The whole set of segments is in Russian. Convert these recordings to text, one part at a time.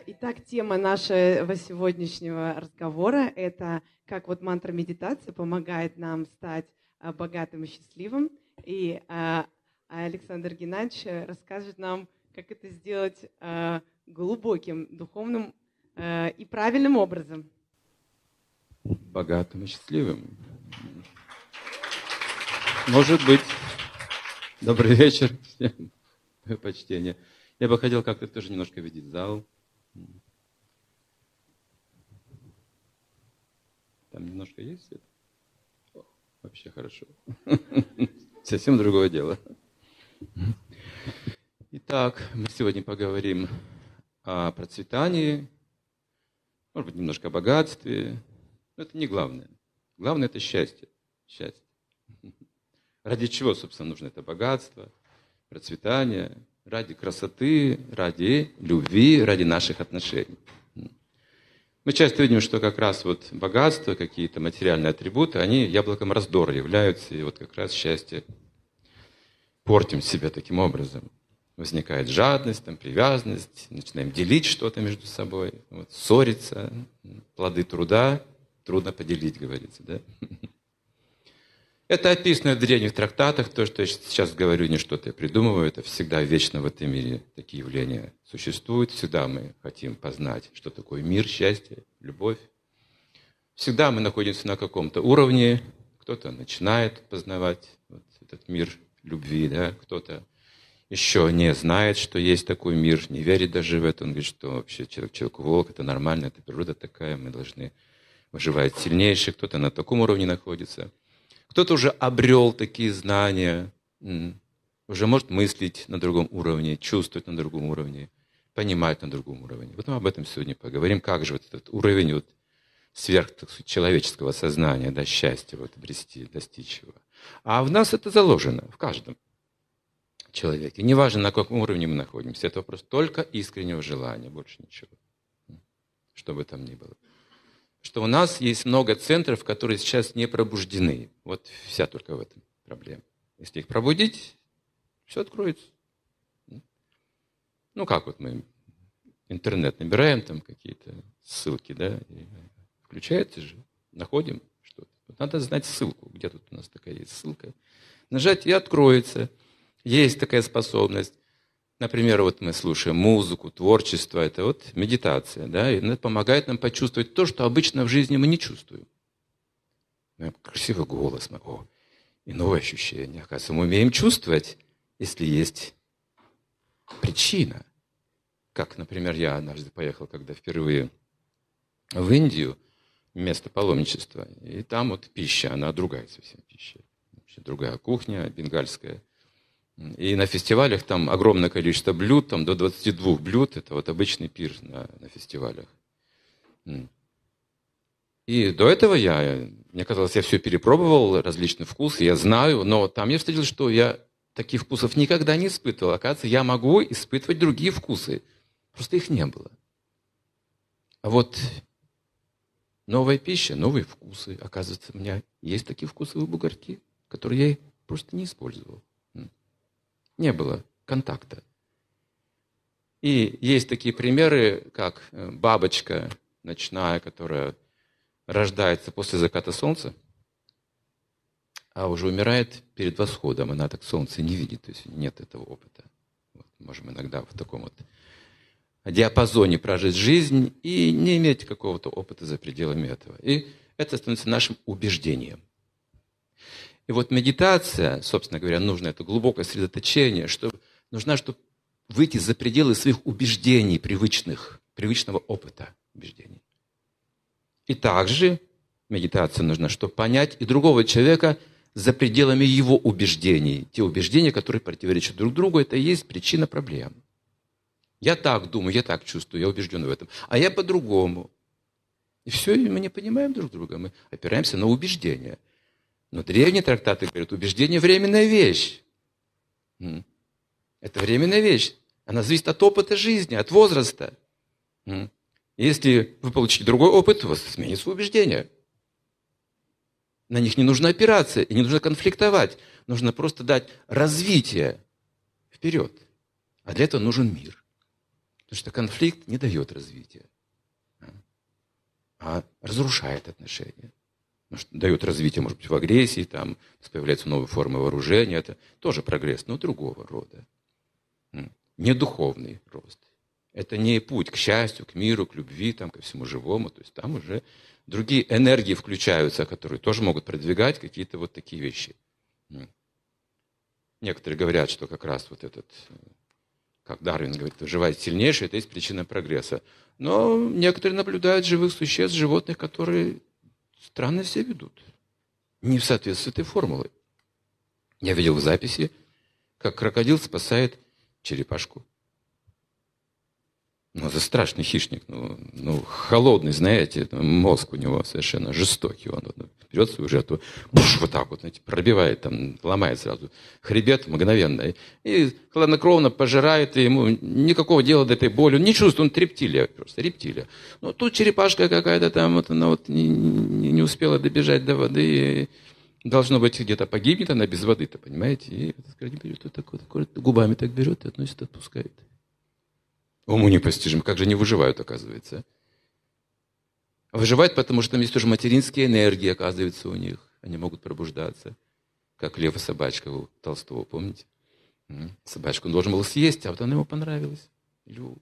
Итак, тема нашего сегодняшнего разговора — это как вот мантра медитации помогает нам стать богатым и счастливым. И Александр Геннадьевич расскажет нам, как это сделать глубоким, духовным и правильным образом. Богатым и счастливым. Может быть. Добрый вечер всем. Почтение. Я бы хотел как-то тоже немножко видеть зал. Там немножко есть свет? О, вообще хорошо. Совсем другое дело. Итак, мы сегодня поговорим о процветании, может быть, немножко о богатстве. Но это не главное. Главное — это счастье. Счастье. Ради чего, собственно, нужно это богатство, процветание? Ради красоты, ради любви, ради наших отношений. Мы часто видим, что как раз вот богатство, какие-то материальные атрибуты, они яблоком раздора являются, и вот как раз счастье портим себя таким образом. Возникает жадность, там, привязанность, начинаем делить что-то между собой, вот, ссориться, плоды труда трудно поделить, говорится, да? Это описано в древних трактатах, то, что я сейчас говорю, не что-то я придумываю, это всегда вечно в этом мире такие явления существуют, всегда мы хотим познать, что такое мир, счастье, любовь. Всегда мы находимся на каком-то уровне, кто-то начинает познавать вот этот мир любви, да? Кто-то еще не знает, что есть такой мир, не верит даже в это, он говорит, что вообще человек-волк, это нормально, это природа такая, мы должны выживать сильнейший, кто-то на таком уровне находится. Кто-то уже обрел такие знания, уже может мыслить на другом уровне, чувствовать на другом уровне, понимать на другом уровне. Вот мы об этом сегодня поговорим, как же вот этот уровень вот сверхчеловеческого сознания, да, счастья вот обрести, достичь его. А в нас это заложено, в каждом человеке. Неважно, на каком уровне мы находимся, это вопрос только искреннего желания, больше ничего, что бы там ни было. Что у нас есть много центров, которые сейчас не пробуждены. Вот вся только в этом проблема. Если их пробудить, все откроется. Ну, как вот мы интернет набираем, там какие-то ссылки, да, и включается же, находим что-то. Вот надо знать ссылку, где тут у нас такая есть ссылка. Нажать, и откроется. Есть такая способность. Например, вот мы слушаем музыку, творчество, это вот медитация, да, и это помогает нам почувствовать то, что обычно в жизни мы не чувствуем. Красивый голос, и новое ощущение. Оказывается, мы умеем чувствовать, если есть причина. Как, например, я однажды поехал, когда впервые в Индию, место паломничества, и там вот пища, она другая совсем пища. Вообще другая кухня, бенгальская. И на фестивалях там огромное количество блюд, там до 22 блюд, это вот обычный пир на фестивалях. И до этого мне казалось, я все перепробовал, различные вкусы, я знаю, но там я встретил, что я таких вкусов никогда не испытывал. Оказывается, я могу испытывать другие вкусы, просто их не было. А вот новая пища, новые вкусы, оказывается, у меня есть такие вкусовые бугорки, которые я просто не использовал. Не было контакта. И есть такие примеры, как бабочка ночная, которая рождается после заката солнца, а уже умирает перед восходом. Она так солнце не видит, то есть нет этого опыта. Вот, можем иногда в таком вот диапазоне прожить жизнь и не иметь какого-то опыта за пределами этого. И это становится нашим убеждением. И вот медитация, собственно говоря, нужно это глубокое сосредоточение, нужна, чтобы выйти за пределы своих убеждений, привычного опыта убеждений. И также медитация нужна, чтобы понять и другого человека за пределами его убеждений. Те убеждения, которые противоречат друг другу, это и есть причина проблем. Я так думаю, я так чувствую, я убежден в этом, а я по-другому. И все, и мы не понимаем друг друга, мы опираемся на убеждения. Но древние трактаты говорят, убеждение – временная вещь. Это временная вещь. Она зависит от опыта жизни, от возраста. Если вы получите другой опыт, у вас сменится убеждение. На них не нужно опираться и не нужно конфликтовать. Нужно просто дать развитие вперед. А для этого нужен мир. Потому что конфликт не дает развития, а разрушает отношения. Дает развитие, может быть, в агрессии, там появляются новые формы вооружения. Это тоже прогресс, но другого рода. Не духовный рост. Это не путь к счастью, к миру, к любви, там, ко всему живому. То есть там уже другие энергии включаются, которые тоже могут продвигать какие-то вот такие вещи. Некоторые говорят, что как раз вот этот, как Дарвин говорит, выживает сильнейший, это есть причина прогресса. Но некоторые наблюдают живых существ, животных, которые странно себя ведут. Не в соответствии с этой формулой. Я видел в записи, как крокодил спасает черепашку. Это страшный хищник, холодный, знаете, мозг у него совершенно жестокий. Он берет свою жертву, вот так вот, знаете, пробивает, там, ломает сразу хребет мгновенно. И хладнокровно пожирает, и ему никакого дела до этой боли. Он не чувствует, он рептилия просто, рептилия. Но тут черепашка какая-то там, она не успела добежать до воды, и должно быть, где-то погибнет она без воды-то, понимаете? И берет вот так вот, губами так берет и относит, отпускает. Уму непостижимо, как же они выживают, оказывается. Выживают, потому что там есть тоже материнские энергии, оказывается, у них. Они могут пробуждаться. Как лев и собачка у Толстого, помните? Собачку он должен был съесть, а вот она ему понравилась. Льву.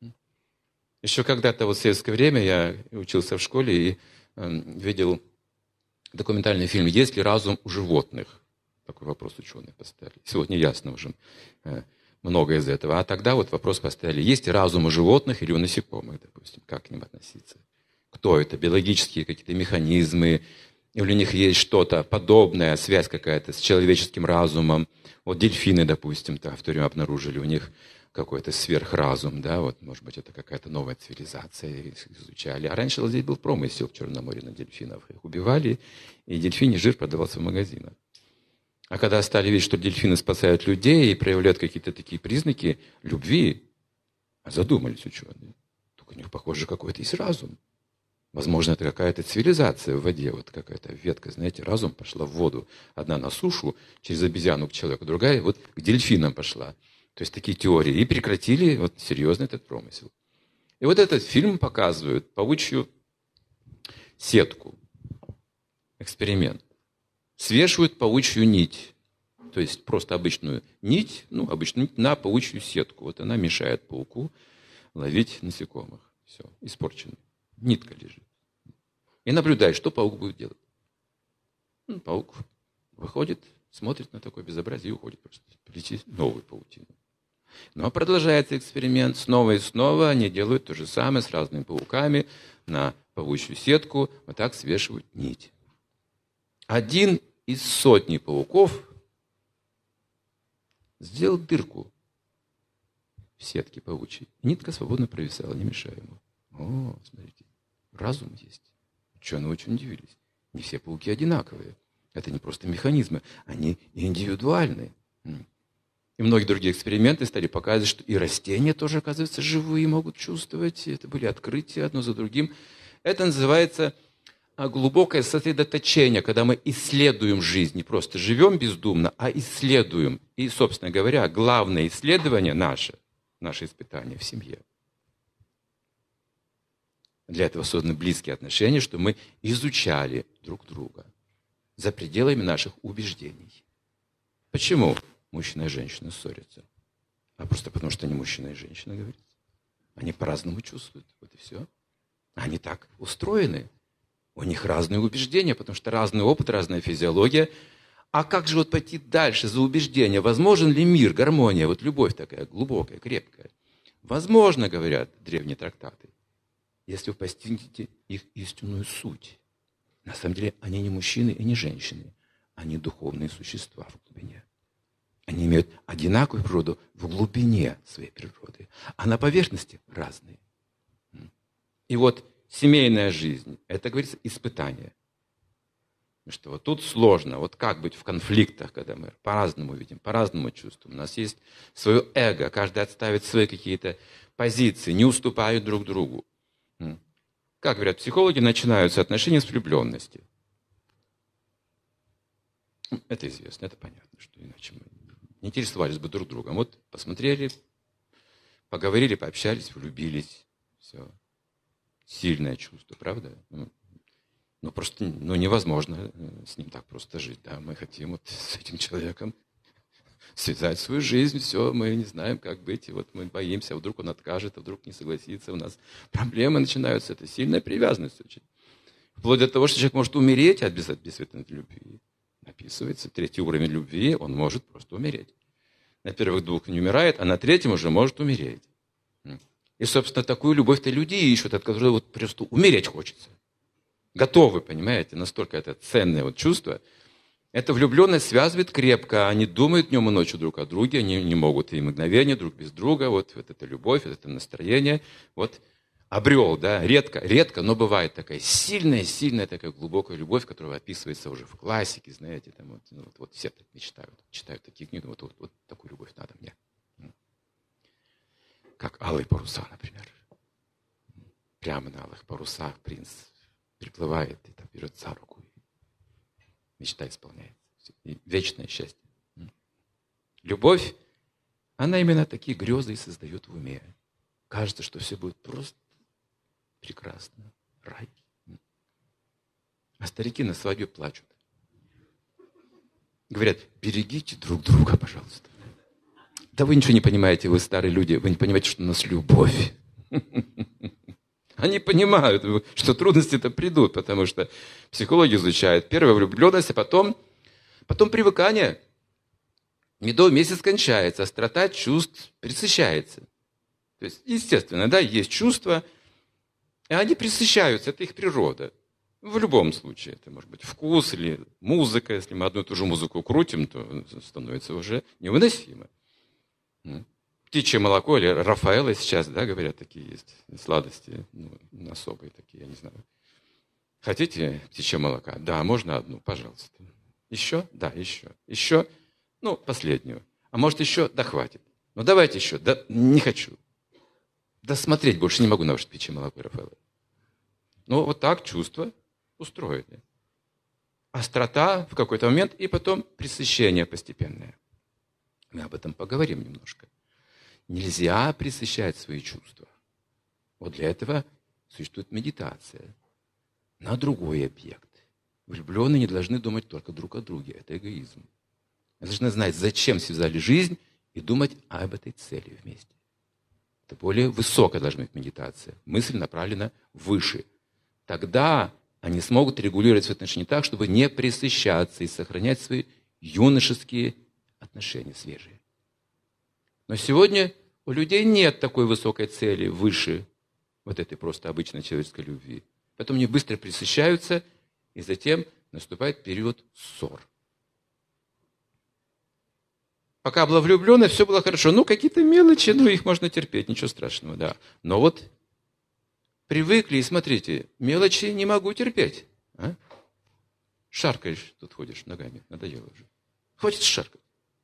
Еще когда-то вот в советское время я учился в школе и видел документальный фильм «Есть ли разум у животных?» Такой вопрос ученые поставили. Сегодня ясно уже много из этого. А тогда вот вопрос поставили, есть разум у животных или у насекомых, допустим, как к ним относиться? Кто это? Биологические какие-то механизмы? Или у них есть что-то подобное, связь какая-то с человеческим разумом? Вот дельфины, допустим, в то время обнаружили у них какой-то сверхразум, да, вот, может быть, это какая-то новая цивилизация, их изучали. А раньше здесь был промысел в Черном море на дельфинов. Их убивали, и дельфиний жир продавался в магазинах. А когда стали видеть, что дельфины спасают людей и проявляют какие-то такие признаки любви, задумались ученые. Только у них, похоже, какой-то есть разум. Возможно, это какая-то цивилизация в воде, вот какая-то ветка, знаете, разум пошла в воду. Одна на сушу, через обезьяну к человеку, другая вот к дельфинам пошла. То есть такие теории. И прекратили вот серьезно этот промысел. И вот этот фильм показывает паучью сетку. Эксперимент. Свешивают паучью нить, то есть просто обычную нить, на паучью сетку. Вот она мешает пауку ловить насекомых. Все, испорчено. Нитка лежит. И наблюдает, что паук будет делать. Паук выходит, смотрит на такое безобразие и уходит просто. Плетить новую паутину. Но продолжается эксперимент. Снова и снова они делают то же самое с разными пауками на паучью сетку. Вот так свешивают нить. Один из сотни пауков сделал дырку в сетке паучьей. Нитка свободно провисала, не мешая ему. О, смотрите, разум есть. Ученые очень удивились. Не все пауки одинаковые. Это не просто механизмы, они индивидуальны. И многие другие эксперименты стали показывать, что и растения тоже, оказывается, живые, могут чувствовать. Это были открытия одно за другим. Это называется глубокое сосредоточение, когда мы исследуем жизнь, не просто живем бездумно, а исследуем. И, собственно говоря, главное исследование наше испытание в семье. Для этого созданы близкие отношения, что мы изучали друг друга за пределами наших убеждений. Почему мужчина и женщина ссорятся? А просто потому, что они мужчина и женщина, говорится. Они по-разному чувствуют. Вот и все. Они так устроены. У них разные убеждения, потому что разный опыт, разная физиология. А как же вот пойти дальше за убеждения? Возможен ли мир, гармония, вот любовь такая глубокая, крепкая? Возможно, говорят древние трактаты, если вы постигнете их истинную суть. На самом деле они не мужчины и не женщины. Они духовные существа в глубине. Они имеют одинаковую природу в глубине своей природы, а на поверхности разные. И вот семейная жизнь, это, говорится, испытание. Потому что вот тут сложно, вот как быть в конфликтах, когда мы по-разному видим, по-разному чувствуем. У нас есть свое эго, каждый отставит свои какие-то позиции, не уступают друг другу. Как говорят психологи, начинаются отношения с влюбленности. Это известно, это понятно, что иначе мы не интересовались бы друг другом. Вот посмотрели, Поговорили, пообщались, влюбились. Все. Сильное чувство, правда? Ну, просто невозможно с ним так просто жить. Да? Мы хотим вот с этим человеком связать свою жизнь, все, мы не знаем, как быть, и вот мы боимся, а вдруг он откажет, а вдруг не согласится, у нас проблемы начинаются, это сильная привязанность очень. Вплоть до того, что человек может умереть от безответной любви. Описывается, 3-й уровень любви, он может просто умереть. На первых 2 не умирает, а на 3-м уже может умереть. И, собственно, такую любовь-то люди ищут, от которой вот просто умереть хочется. Готовы, понимаете, настолько это ценное вот чувство. Эта влюбленность связывает крепко, они думают днем и ночью друг о друге, они не могут и мгновения друг без друга, вот эта любовь, вот это настроение, вот обрел, да, редко, но бывает такая сильная такая глубокая любовь, которая описывается уже в классике, знаете, там вот все так мечтают, читают такие книги, вот такую любовь надо мне. Как «Алые паруса», например. Прямо на алых парусах принц приплывает и там берет за руку, и мечта исполняется. И вечное счастье. Любовь, она именно такие грезы и создает в уме. Кажется, что все будет просто прекрасно. Рай. А старики на свадьбе плачут. Говорят, берегите друг друга, пожалуйста. Да вы ничего не понимаете, вы старые люди, вы не понимаете, что у нас любовь. Они понимают, что трудности-то придут, потому что психологи изучают первая влюбленность, а потом привыкание. Медовый месяц кончается, острота чувств пресыщается. То есть, естественно, да, есть чувства, и они пресыщаются, это их природа. В любом случае, это может быть вкус или музыка. Если мы одну и ту же музыку крутим, то становится уже невыносимо. Птичье молоко или Рафаэлло сейчас, да, говорят, такие есть сладости, особые такие, я не знаю. Хотите птичье молока? Да, можно одну, пожалуйста. Еще? Да, еще. Еще? Последнюю. А может еще? Да, хватит. Давайте еще. Да, не хочу. Да, смотреть больше не могу на ваше птичье молоко, Рафаэлло. Вот так чувства устроены. Острота в какой-то момент, и потом пресыщение постепенное. Мы об этом поговорим немножко. Нельзя пресыщать свои чувства. Вот для этого существует медитация на другой объект. Влюбленные не должны думать только друг о друге. Это эгоизм. Они должны знать, зачем связали жизнь, и думать об этой цели вместе. Это более высокая должна быть медитация. Мысль направлена выше. Тогда они смогут регулировать свои отношения так, чтобы не пресыщаться и сохранять свои юношеские отношения свежие. Но сегодня у людей нет такой высокой цели выше вот этой просто обычной человеческой любви. Поэтому они быстро пресыщаются, и затем наступает период ссор. Пока была влюблена, все было хорошо. Какие-то мелочи, их можно терпеть, ничего страшного, да. Но вот привыкли, и смотрите, мелочи не могу терпеть. Шаркаешь, тут ходишь ногами, надоело уже. Хватит шаркать.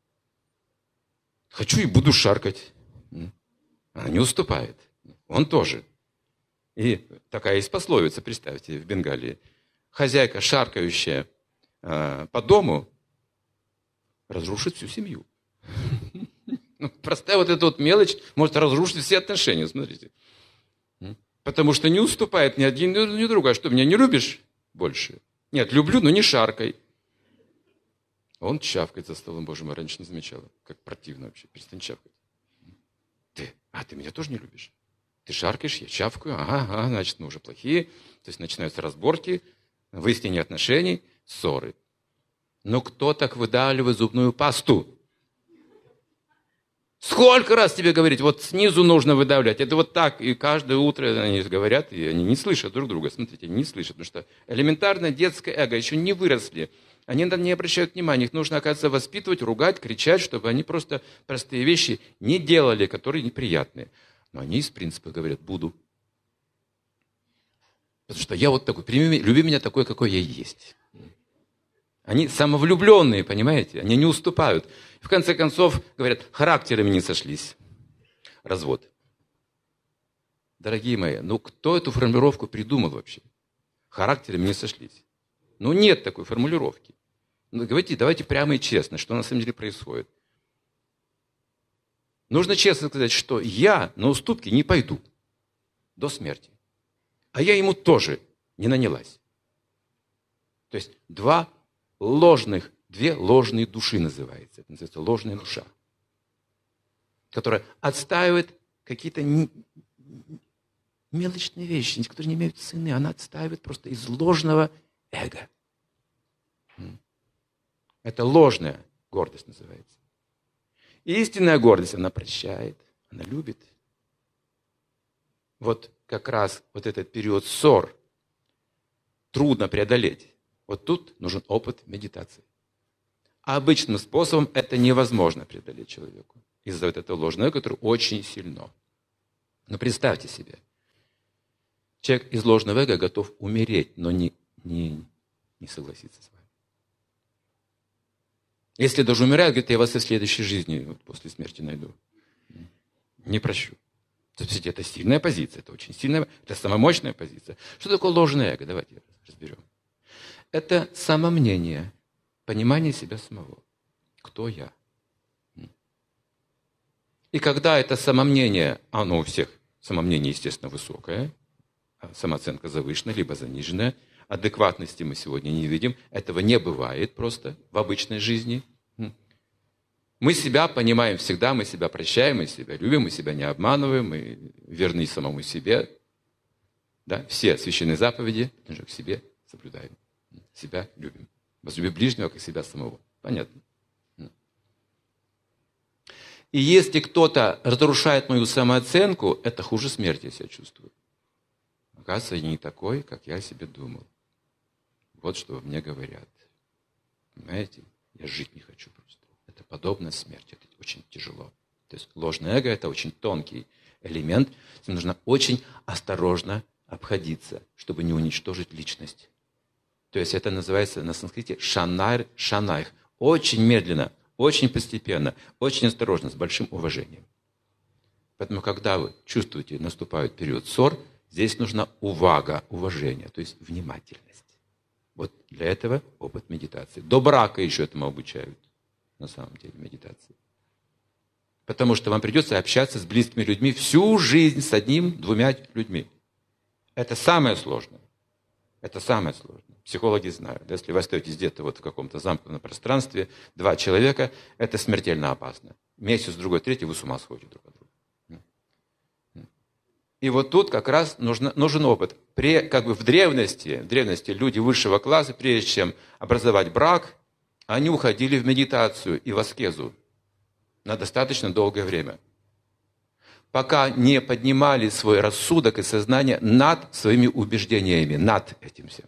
Хочу и буду шаркать. Она не уступает. Он тоже. И такая есть пословица, представьте, в Бенгалии. Хозяйка, шаркающая по дому, разрушит всю семью. Простая вот эта вот мелочь может разрушить все отношения, смотрите. Потому что не уступает ни один, ни другой. А что, меня не любишь больше? Нет, люблю, но не шаркай. Он чавкает за столом, боже мой, раньше не замечала. Как противно вообще, перестань чавкать. Ты меня тоже не любишь? Ты шаркаешь, я чавкаю, ага, значит, мы уже плохие. То есть начинаются разборки, выяснение отношений, ссоры. Но кто так выдавливает зубную пасту? Сколько раз тебе говорить, вот снизу нужно выдавлять. Это вот так, и каждое утро они говорят, и они не слышат друг друга. Смотрите, не слышат, потому что элементарное детское эго еще не выросли. Они не обращают внимания. Их нужно, оказывается, воспитывать, ругать, кричать, чтобы они просто простые вещи не делали, которые неприятные. Но они из принципа говорят, буду. Потому что я вот такой, люби меня такой, какой я есть. Они самовлюбленные, понимаете? Они не уступают. В конце концов, говорят, характерами не сошлись. Развод. Дорогие мои, кто эту формулировку придумал вообще? Характерами не сошлись. Нет такой формулировки. Давайте прямо и честно, что на самом деле происходит. Нужно честно сказать, что я на уступки не пойду до смерти. А я ему тоже не нанялась. То есть две ложные души называется. Это называется ложная душа, которая отстаивает какие-то мелочные вещи, которые не имеют цены. Она отстаивает просто из ложного эго. Это ложная гордость называется. И истинная гордость, она прощает, она любит. Вот как раз вот этот период ссор трудно преодолеть. Вот тут нужен опыт медитации. А обычным способом это невозможно преодолеть человеку. Из-за вот этого ложного эго, которое очень сильно. Но представьте себе, человек из ложного эго готов умереть, но не согласиться с вами. Если даже умирает, говорит, я вас и в следующей жизни, вот после смерти найду. Не прощу. То есть это сильная позиция, это очень сильная, это самая мощная позиция. Что такое ложное эго? Давайте разберем. Это самомнение, понимание себя самого. Кто я? И когда это самомнение, оно у всех, самомнение, естественно, высокое, самооценка завышенная, либо заниженная, адекватности мы сегодня не видим, этого не бывает просто в обычной жизни. Мы себя понимаем всегда, мы себя прощаем, мы себя любим, мы себя не обманываем, мы верны самому себе. Да? Все священные заповеди к себе соблюдаем. Себя любим. Возлюби ближнего, как себя самого. Понятно? И если кто-то разрушает мою самооценку, это хуже смерти, я себя чувствую. Оказывается, я не такой, как я о себе думал. Вот что мне говорят. Понимаете? Я жить не хочу просто. Это подобно смерти. Это очень тяжело. То есть ложное эго – это очень тонкий элемент. С ним нужно очень осторожно обходиться, чтобы не уничтожить личность. То есть это называется на санскрите шанайр шанайх. Очень медленно, очень постепенно, очень осторожно, с большим уважением. Поэтому, когда вы чувствуете, наступает период ссор, здесь нужна увага, уважение, то есть внимательность. Вот для этого опыт медитации. До брака еще этому обучают, на самом деле, медитации. Потому что вам придется общаться с близкими людьми всю жизнь с одним-двумя людьми. Это самое сложное. Это самое сложное. Психологи знают, если вы остаетесь где-то вот в каком-то замкнутом пространстве, 2 человека, это смертельно опасно. Месяц, другой, третий, вы с ума сходите друг от друга. И вот тут как раз нужен опыт. В древности люди высшего класса, прежде чем образовать брак, они уходили в медитацию и в аскезу на достаточно долгое время, пока не поднимали свой рассудок и сознание над своими убеждениями, над этим всем.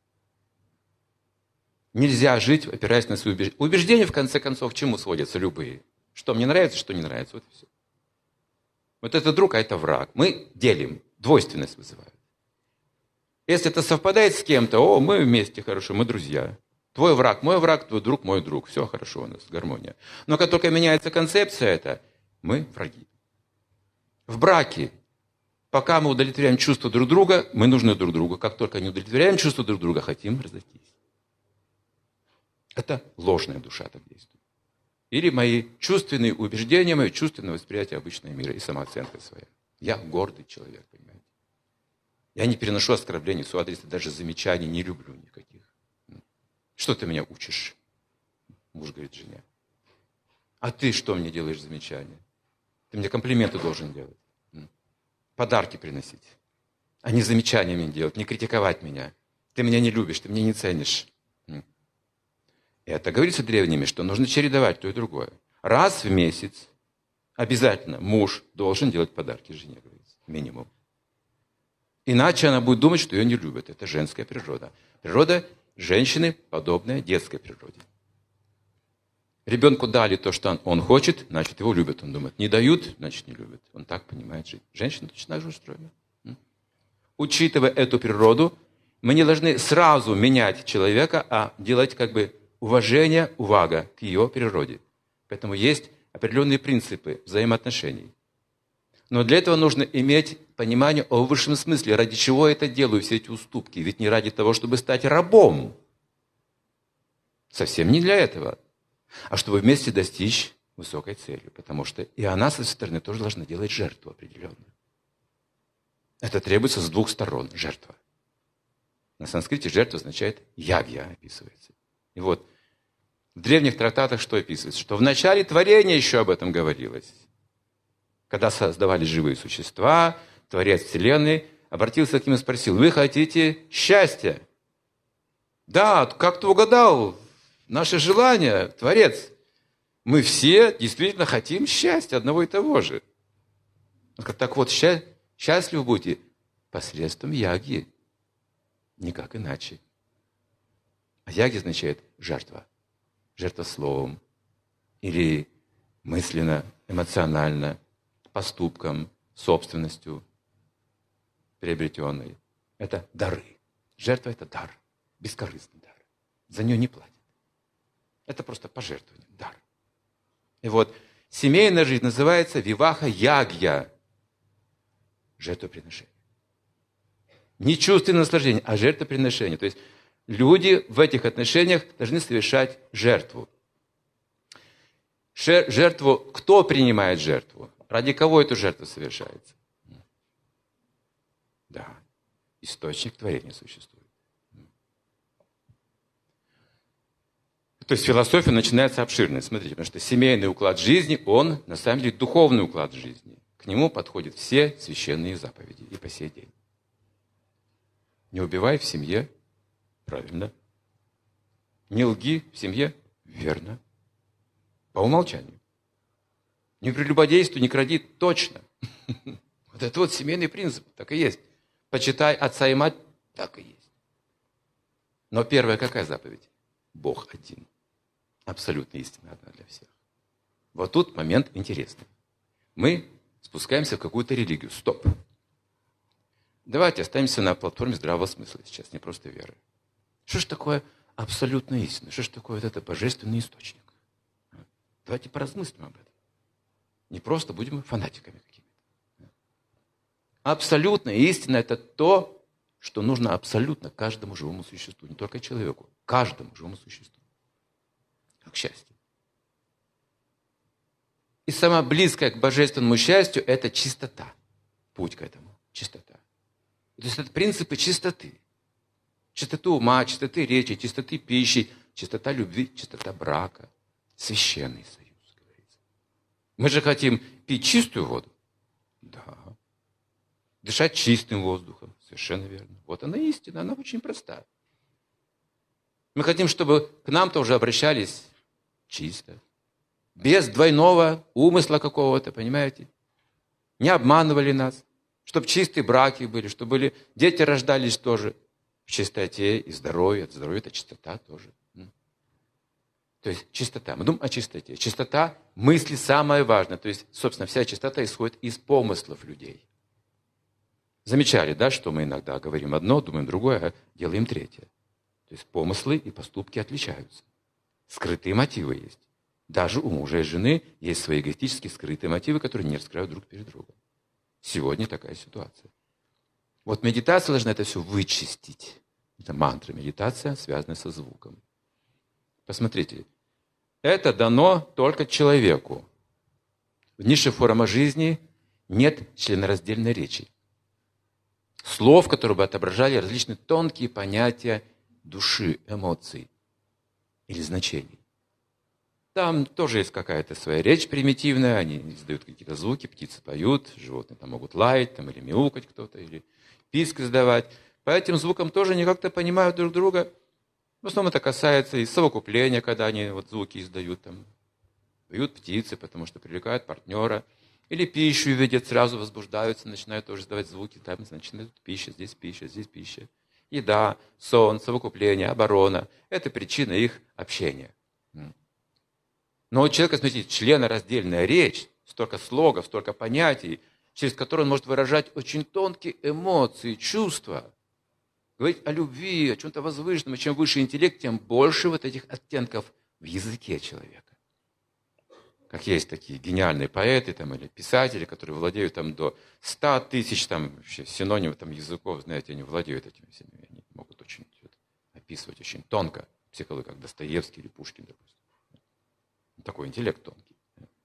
Нельзя жить, опираясь на свои убеждения. Убеждения, в конце концов, к чему сводятся любые? Что мне нравится, что не нравится. Вот и все. Вот это друг, а это враг. Мы делим, двойственность вызывает. Если это совпадает с кем-то, мы вместе хорошо, мы друзья. Твой враг, твой друг, мой друг. Все хорошо у нас, гармония. Но как только меняется концепция эта, мы враги. В браке, пока мы удовлетворяем чувства друг друга, мы нужны друг другу. Как только не удовлетворяем чувства друг друга, хотим разойтись. Это ложная душа так действует. Или мои чувственные убеждения, мое чувственное восприятие обычного мира и самооценка своя. Я гордый человек, понимаете. Я не переношу оскорблений в свой адрес, даже замечаний не люблю никаких. Что ты меня учишь? Муж говорит жене. А ты что мне делаешь замечания? Ты мне комплименты должен делать. Подарки приносить. А не замечания мне делать, не критиковать меня. Ты меня не любишь, ты меня не ценишь. И это говорится древними, что нужно чередовать то и другое. Раз в месяц обязательно муж должен делать подарки жене, говорится, минимум. Иначе она будет думать, что ее не любят. Это женская природа. Природа женщины подобная детской природе. Ребенку дали то, что он хочет, значит, его любят. Он думает, не дают, значит, не любят. Он так понимает жизнь. Женщина точно так же устроена. Учитывая эту природу, мы не должны сразу менять человека, а делать уважение, увага к ее природе. Поэтому есть определенные принципы взаимоотношений. Но для этого нужно иметь понимание о высшем смысле, ради чего я это делаю, все эти уступки. Ведь не ради того, чтобы стать рабом. Совсем не для этого. А чтобы вместе достичь высокой целью, потому что и она, с своей стороны, тоже должна делать жертву определенную. Это требуется с двух сторон, жертва. На санскрите жертва означает ягья, описывается. И вот в древних трактатах что описывается? Что в начале творения еще об этом говорилось. Когда создавались живые существа, Творец Вселенной обратился к ним и спросил: вы хотите счастья? Да, как ты угадал наше желание, Творец. Мы все действительно хотим счастья одного и того же. Так вот, счастливы будете посредством ягьи. Никак иначе. А ягья означает жертва. Жертва словом. Или мысленно, эмоционально, поступком, собственностью приобретенной. Это дары. Жертва – это дар. Бескорыстный дар. За нее не платят. Это просто пожертвование, дар. И вот семейная жизнь называется виваха ягья. Жертвоприношение. Не чувственное наслаждение, а жертвоприношение. То есть люди в этих отношениях должны совершать жертву. Жертву, кто принимает жертву? Ради кого эту жертву совершается? Да, источник творения существует. То есть философия начинается обширная. Смотрите, потому что семейный уклад жизни, он на самом деле духовный уклад жизни. К нему подходят все священные заповеди и по сей день. Не убивай в семье, правильно. Не лги в семье, верно. По умолчанию. Не прелюбодействуй, не кради, точно. Вот это вот семейный принцип, так и есть. Почитай отца и мать, так и есть. Но первая какая заповедь? Бог один. Абсолютная истина одна для всех. Вот тут момент интересный. Мы спускаемся в какую-то религию. Стоп. Давайте останемся на платформе здравого смысла сейчас, не просто веры. Что ж такое абсолютная истина? Что ж такое вот это божественный источник? Давайте поразмыслим об этом. Не просто будем фанатиками какими-то. Абсолютная истина – это то, что нужно абсолютно каждому живому существу. Не только человеку, каждому живому существу. Как счастье. И самое близкое к божественному счастью – это чистота. Путь к этому – чистота. То есть это принципы чистоты. Чистоты ума, чистоты речи, чистоты пищи, чистота любви, чистота брака. Священный союз, говорится. Мы же хотим пить чистую воду. Да. Дышать чистым воздухом. Совершенно верно. Вот она истина, она очень проста. Мы хотим, чтобы к нам тоже обращались чисто. Без двойного умысла какого-то, понимаете? Не обманывали нас. Чтобы чистые браки были, чтобы были, дети рождались тоже в чистоте и здоровье. Здоровье – это чистота тоже. То есть чистота. Мы думаем о чистоте. Чистота мысли самое важное. То есть, собственно, вся чистота исходит из помыслов людей. Замечали, да, что мы иногда говорим одно, думаем другое, а делаем третье. То есть помыслы и поступки отличаются. Скрытые мотивы есть. Даже у мужа и жены есть свои эгоистические скрытые мотивы, которые не раскрывают друг перед другом. Сегодня такая ситуация. Вот медитация должна это все вычистить. Это мантра, медитация, связанная со звуком. Посмотрите, это дано только человеку. В низшей форме жизни нет членораздельной речи. Слов, которые бы отображали различные тонкие понятия души, эмоций или значений. Там тоже есть какая-то своя речь примитивная, они издают какие-то звуки, птицы поют, животные там могут лаять, там, или мяукать кто-то, или писк издавать. По этим звукам тоже они как-то понимают друг друга. В основном это касается и совокупления, когда они вот звуки издают, там, поют птицы, потому что привлекают партнера, или пищу видят, сразу возбуждаются, начинают тоже издавать звуки, там, значит, пища, здесь пища. Еда, сон, совокупление, оборона – это причина их общения. Но у человека, смотрите, членораздельная речь, столько слогов, столько понятий, через которые он может выражать очень тонкие эмоции, чувства. Говорить о любви, о чем-то возвышенном. И чем выше интеллект, тем больше вот этих оттенков в языке человека. Как есть такие гениальные поэты там, или писатели, которые владеют там, до 100 тысяч там, вообще, синонимов там, языков, знаете, они владеют этими всеми. Они могут очень описывать очень тонко психологию, как Достоевский или Пушкин, допустим. Такой интеллект тонкий.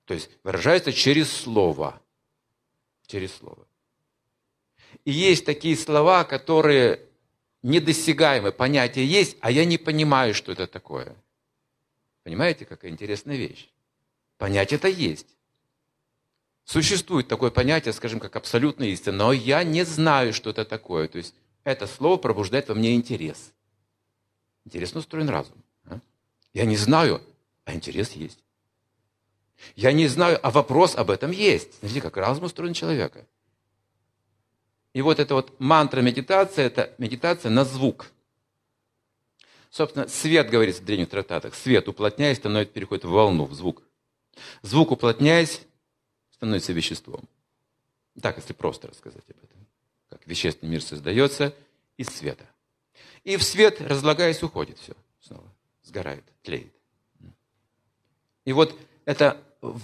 То есть выражается через слово. Через слово. И есть такие слова, которые недосягаемы, понятие есть, а я не понимаю, что это такое. Понимаете, какая интересная вещь? Понятие-то есть. Существует такое понятие, скажем, как абсолютная истина, но я не знаю, что это такое. То есть это слово пробуждает во мне интерес. Интересно устроен разум. Я не знаю, а интерес есть. Я не знаю, а вопрос об этом есть. Смотрите, как разум устроен человека. И вот эта вот мантра медитация, это медитация на звук. Собственно, свет, говорится в древних трактатах, свет, уплотняясь, переходит в волну, в звук. Звук, уплотняясь, становится веществом. Так, если просто рассказать об этом. Как вещественный мир создается из света. И в свет, разлагаясь, уходит все снова. Сгорает, тлеет. И вот эта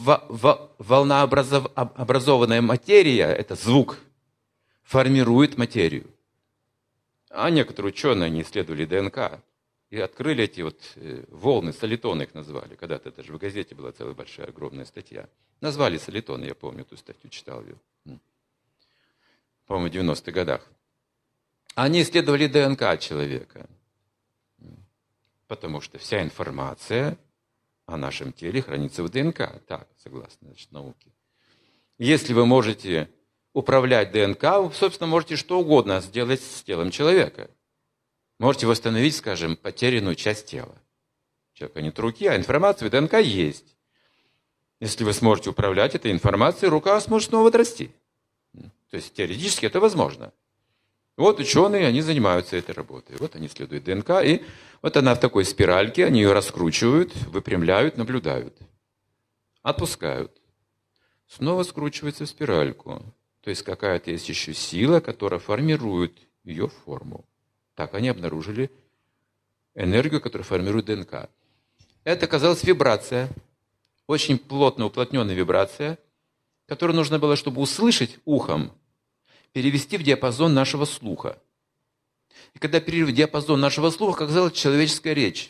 волнообразованная материя, это звук, формирует материю. А некоторые ученые, они исследовали ДНК и открыли эти вот волны, солитоны их назвали. Когда-то это же в газете была целая большая, огромная статья. Назвали солитоны, я помню эту статью, читал ее. По-моему, в 90-х годах. Они исследовали ДНК человека. Потому что вся информация о нашем теле хранится в ДНК. Так, согласно, значит, науке. Если вы можете управлять ДНК, вы, собственно, можете что угодно сделать с телом человека. Можете восстановить, скажем, потерянную часть тела. Человека нет руки, а информация в ДНК есть. Если вы сможете управлять этой информацией, рука сможет снова отрасти. То есть теоретически это возможно. Вот ученые, они занимаются этой работой. Вот они исследуют ДНК, и вот она в такой спиральке, они ее раскручивают, выпрямляют, наблюдают. Отпускают. Снова скручивается в спиральку. То есть какая-то есть еще сила, которая формирует ее форму. Так они обнаружили энергию, которая формирует ДНК. Это оказалась вибрация, очень плотно уплотненная вибрация, которую нужно было, чтобы услышать ухом, перевести в диапазон нашего слуха. И когда перевели в диапазон нашего слуха, оказалась человеческая речь.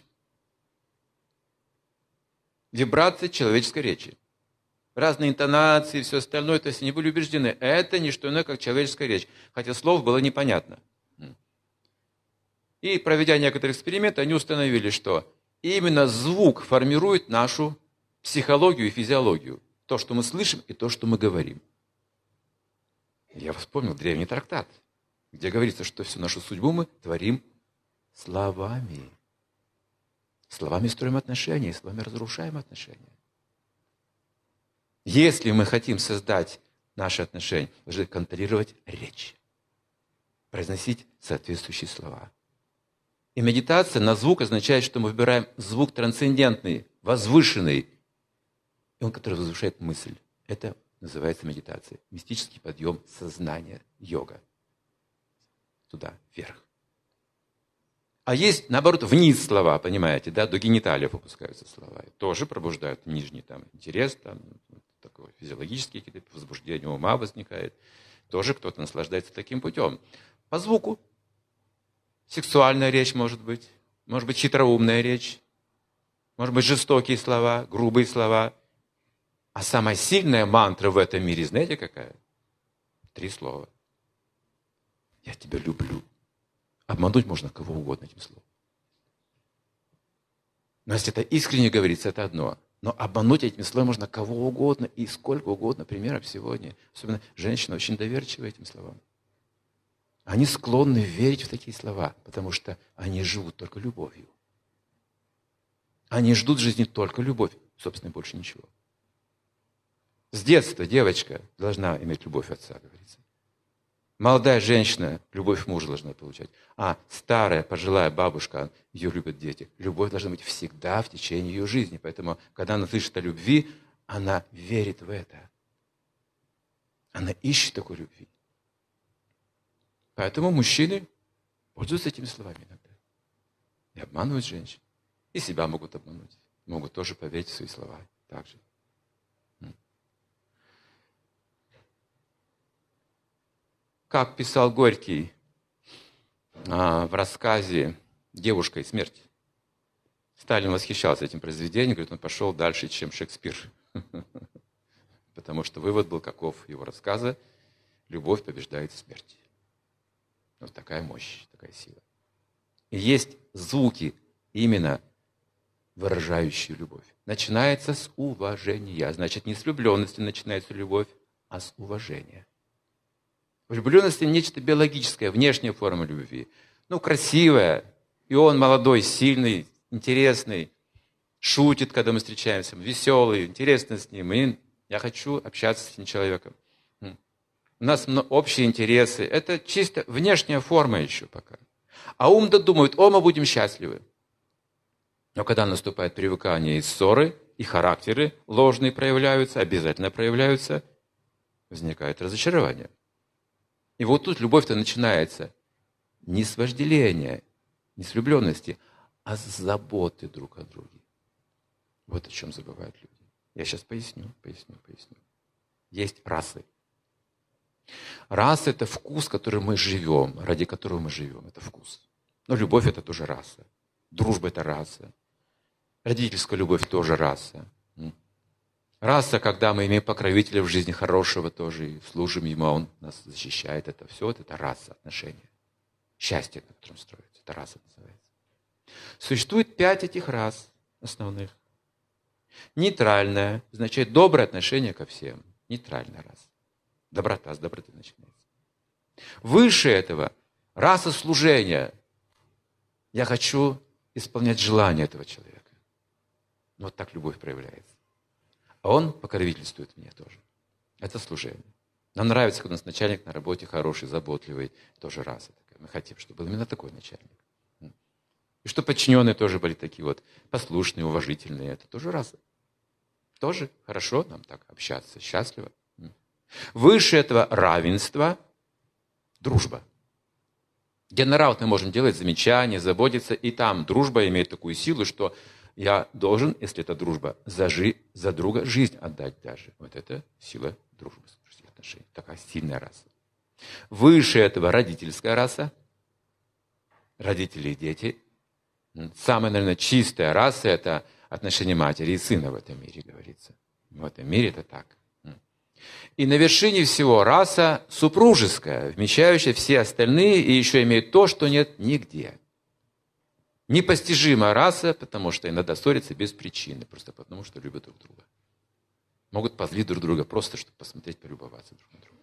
Вибрация человеческой речи. Разные интонации, все остальное, то есть они были убеждены, это не что иное, как человеческая речь. Хотя слов было непонятно. И проведя некоторые эксперименты, они установили, что именно звук формирует нашу психологию и физиологию. То, что мы слышим, и то, что мы говорим. Я вспомнил древний трактат, где говорится, что всю нашу судьбу мы творим словами. Словами строим отношения, словами разрушаем отношения. Если мы хотим создать наши отношения, мы должны контролировать речь, произносить соответствующие слова. И медитация на звук означает, что мы выбираем звук трансцендентный, возвышенный, и он, который возвышает мысль. Это называется медитация. Мистический подъем сознания, йога. Туда, вверх. А есть, наоборот, вниз слова, понимаете, да, до гениталиев опускаются слова. И тоже пробуждают нижний там интерес, там, такой физиологический какие-то возбуждения ума возникает. Тоже кто-то наслаждается таким путем. По звуку. Сексуальная речь может быть хитроумная речь, может быть, жестокие слова, грубые слова. А самая сильная мантра в этом мире, знаете какая? 3 слова. Я тебя люблю. Обмануть можно кого угодно этим словом. Но если это искренне говорится, это одно. Но обмануть этим словом можно кого угодно и сколько угодно примеров сегодня. Особенно женщины очень доверчивы этим словам. Они склонны верить в такие слова, потому что они живут только любовью. Они ждут в жизни только любовь, собственно, больше ничего. С детства девочка должна иметь любовь отца, говорится. Молодая женщина любовь мужа должна получать. А старая, пожилая бабушка, ее любят дети. Любовь должна быть всегда в течение ее жизни. Поэтому, когда она слышит о любви, она верит в это. Она ищет такой любви. Поэтому мужчины пользуются этими словами иногда. И обманывают женщин. И себя могут обмануть. Могут тоже поверить в свои слова. Так же. Как писал Горький в рассказе «Девушка и смерть». Сталин восхищался этим произведением, говорит, он пошел дальше, чем Шекспир. потому что вывод был каков его рассказа: любовь побеждает смерть. Вот такая мощь, такая сила. И есть звуки, именно выражающие любовь. Начинается с уважения. Значит, не с влюбленности начинается любовь, а с уважения. Влюбленность – нечто биологическое, внешняя форма любви. Красивая. И он молодой, сильный, интересный, шутит, когда мы встречаемся, веселый, интересно с ним. И я хочу общаться с этим человеком. У нас общие интересы. Это чисто внешняя форма еще пока. А ум додумывает: мы будем счастливы. Но когда наступает привыкание и ссоры, и характеры ложные проявляются, обязательно проявляются, возникает разочарование. И вот тут любовь-то начинается не с вожделения, не с влюбленности, а с заботы друг о друге. Вот о чем забывают люди. Я сейчас поясню. Есть расы. Раса – это вкус, который мы живем, ради которого мы живем. Это вкус. Но любовь – это тоже раса. Дружба – это раса. Родительская любовь – тоже раса. Раса, когда мы имеем покровителя в жизни хорошего тоже, и служим ему, он нас защищает. Это все, это раса, отношения. Счастье, на котором строится. Это раса называется. Существует 5 этих рас основных. Нейтральная означает доброе отношение ко всем. Нейтральная раса. Доброта, с доброты начинается. Выше этого раса служения. Я хочу исполнять желания этого человека. Вот так любовь проявляется. А он покровительствует мне тоже. Это служение. Нам нравится, когда у нас начальник на работе хороший, заботливый. Тоже раса такая. Мы хотим, чтобы был именно такой начальник. И что подчиненные тоже были такие вот послушные, уважительные. Это тоже раса. Тоже хорошо нам так общаться, счастливо. Выше этого равенства дружба. Где на равных мы можем делать замечания, заботиться. И там дружба имеет такую силу, что я должен, если это дружба, за друга жизнь отдать даже. Вот это сила дружбы, отношений. Такая сильная раса. Выше этого родительская раса. Родители и дети. Самая, наверное, чистая раса – это отношение матери и сына в этом мире, говорится. В этом мире это так. И на вершине всего раса супружеская, вмещающая все остальные, и еще имеет то, что нет нигде. Непостижимая раса, потому что иногда ссорятся без причины, просто потому что любят друг друга. Могут позлить друг друга просто, чтобы посмотреть, полюбоваться друг на друга.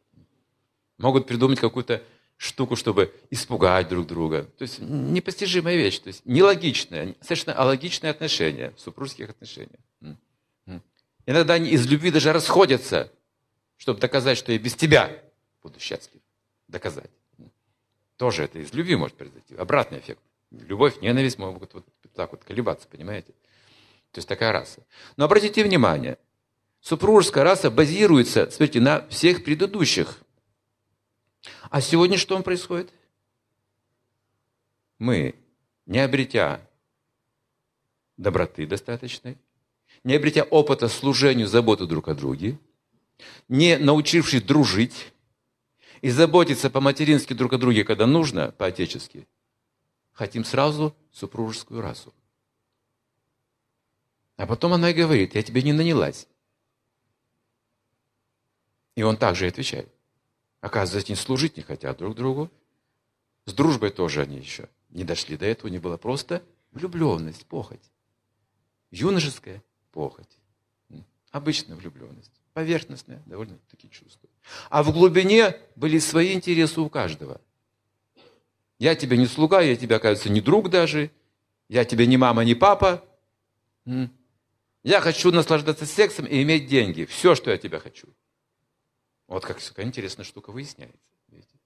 Могут придумать какую-то штуку, чтобы испугать друг друга. То есть непостижимая вещь, то есть нелогичное, совершенно алогичное отношение в супружеских отношениях. Иногда они из любви даже расходятся, чтобы доказать, что я без тебя буду счастлив. Доказать. Тоже это из любви может произойти. Обратный эффект. Любовь, ненависть могут вот так вот колебаться, понимаете? То есть такая раса. Но обратите внимание, супружеская раса базируется, смотрите, на всех предыдущих. А сегодня что происходит? Мы, не обретя доброты достаточной, не обретя опыта служению, заботы друг о друге, не научившись дружить и заботиться по-матерински друг о друге, когда нужно, по-отечески, хотим сразу супружескую расу. А потом она и говорит: я тебе не нанялась. И он также и отвечает. Оказывается, не служить не хотят друг другу. С дружбой тоже они еще не дошли до этого. Не было просто влюбленность, похоть. Юношеская похоть. Обычная влюбленность. Поверхностная, довольно-таки чувство. А в глубине были свои интересы у каждого. Я тебе не слуга, я тебе, оказывается, не друг даже. Я тебе не мама, не папа. Я хочу наслаждаться сексом и иметь деньги. Все, что я тебя хочу. Вот какая интересная штука выясняется. Видите?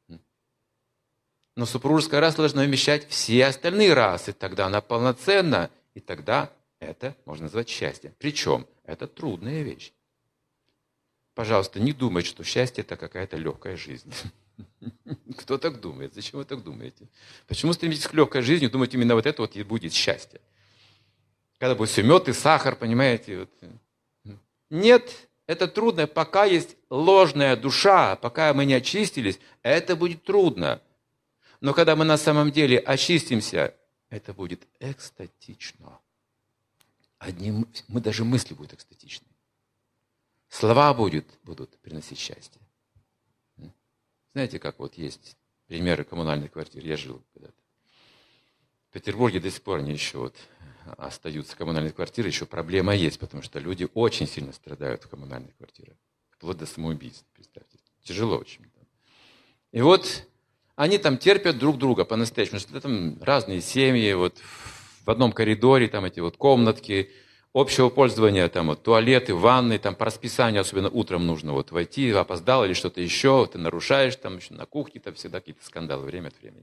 Но супружеская раса должна вмещать все остальные расы. Тогда она полноценна. И тогда это можно назвать счастьем. Причем это трудная вещь. Пожалуйста, не думайте, что счастье – это какая-то легкая жизнь. Кто так думает? Зачем вы так думаете? Почему стремитесь к легкой жизни, думаете, именно вот это вот и будет счастье? Когда будет все мед и сахар, понимаете? Нет, это трудно, пока есть ложная душа, пока мы не очистились, это будет трудно. Но когда мы на самом деле очистимся, это будет экстатично. Мы даже мысли будут экстатичны. Слова будут приносить счастье. Знаете, как вот есть примеры коммунальных квартир. Я жил когда-то. В Петербурге до сих пор они еще вот остаются коммунальные квартиры, еще проблема есть, потому что люди очень сильно страдают в коммунальных квартирах. Вплоть до самоубийств, представьте. Тяжело очень. И вот они там терпят друг друга по-настоящему. Потому что там разные семьи, вот в одном коридоре, там эти вот комнатки, общего пользования, там вот туалеты, ванны, там по расписанию, особенно утром нужно вот войти, опоздал или что-то еще, ты нарушаешь, там еще на кухне, там всегда какие-то скандалы время от времени.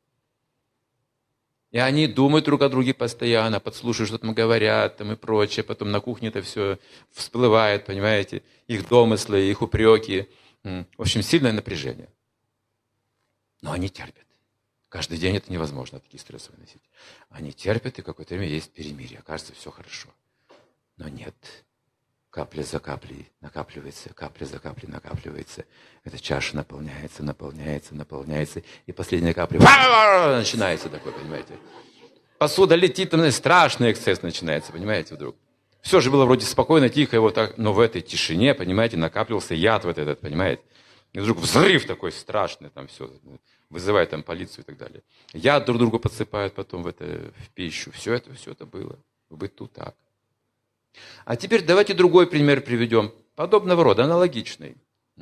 И они думают друг о друге постоянно, подслушивают, что там говорят, там и прочее, потом на кухне это все всплывает, понимаете, их домыслы, их упреки. В общем, сильное напряжение. Но они терпят. Каждый день это невозможно, такие стрессы выносить. Они терпят, и какое-то время есть перемирие. Кажется, все хорошо. Но нет. Капля за каплей накапливается, капля за каплей накапливается. Эта чаша наполняется, наполняется, наполняется. И последняя капля начинается такой, понимаете. Посуда летит, там страшный эксцесс начинается, понимаете, вдруг. Все же было вроде спокойно, тихо, и вот так, но в этой тишине, понимаете, накапливался яд вот этот, понимаете. И вдруг взрыв такой страшный, там все, вызывает там полицию и так далее. Яд друг другу подсыпают потом в пищу. Все это было в быту так. А теперь давайте другой пример приведем, подобного рода, аналогичный.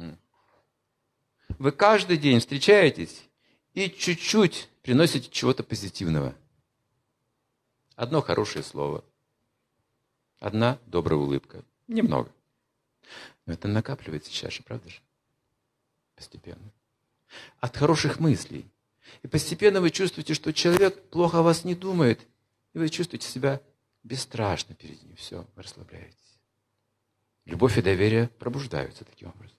Вы каждый день встречаетесь и чуть-чуть приносите чего-то позитивного. Одно хорошее слово, одна добрая улыбка. Немного. Но это накапливается чаша, правда же? Постепенно. От хороших мыслей. И постепенно вы чувствуете, что человек плохо о вас не думает, и вы чувствуете себя бесстрашно перед ним. Все, вы расслабляетесь. Любовь и доверие пробуждаются таким образом.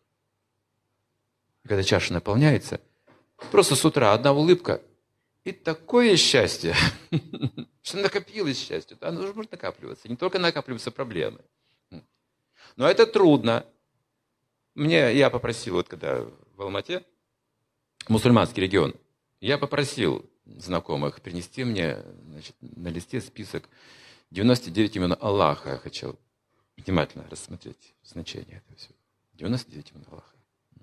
И когда чаша наполняется, просто с утра одна улыбка, и такое счастье, что накопилось счастье. Оно же может накапливаться. Не только накапливаются проблемы. Но это трудно. Я попросил, вот когда в Алмате, мусульманский регион, я попросил знакомых принести мне, значит, на листе список 99 имен Аллаха. Я хочу внимательно рассмотреть значение этого всего. 99 имен Аллаха.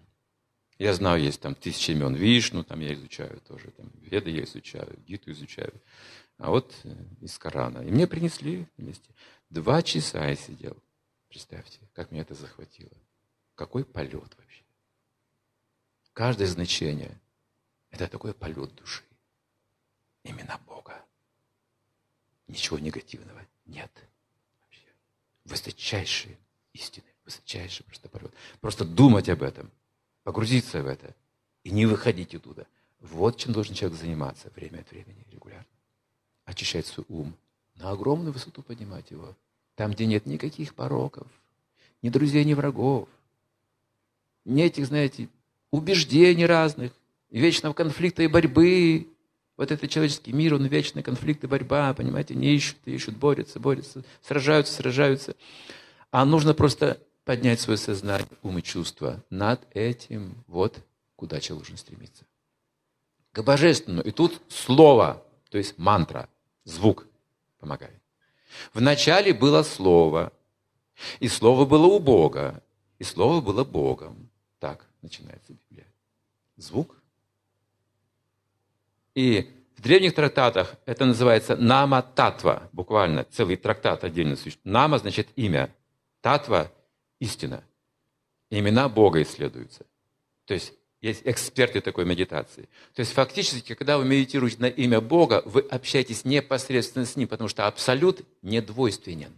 Я знаю, есть там 1000 имен Вишну, там я изучаю тоже, там Веды я изучаю, Гиту изучаю. А вот из Корана. И мне принесли вместе. 2 часа я сидел. Представьте, как меня это захватило. Какой полет вообще. Каждое значение – это такой полет души. Имена Бога. Ничего негативного нет. Вообще. Высочайшие истины, высочайший просто полет. Просто думать об этом, погрузиться в это и не выходить оттуда. Вот чем должен человек заниматься время от времени, регулярно. Очищать свой ум, на огромную высоту поднимать его. Там, где нет никаких пороков, ни друзей, ни врагов, ни этих, знаете, убеждений разных, вечного конфликта и борьбы. Вот этот человеческий мир, он вечный конфликт и борьба, понимаете, не ищут, борются, сражаются. А нужно просто поднять свое сознание, ум и чувства над этим, вот куда человек должен стремиться. К божественному. И тут слово, то есть мантра, звук помогает. Вначале было слово, и слово было у Бога, и слово было Богом. Так начинается Библия. Звук. И в древних трактатах это называется нама-татва, буквально целый трактат отдельно существует. Нама значит имя, татва – истина. Имена Бога исследуются. То есть есть эксперты такой медитации. То есть фактически, когда вы медитируете на имя Бога, вы общаетесь непосредственно с Ним, потому что абсолют не двойственен.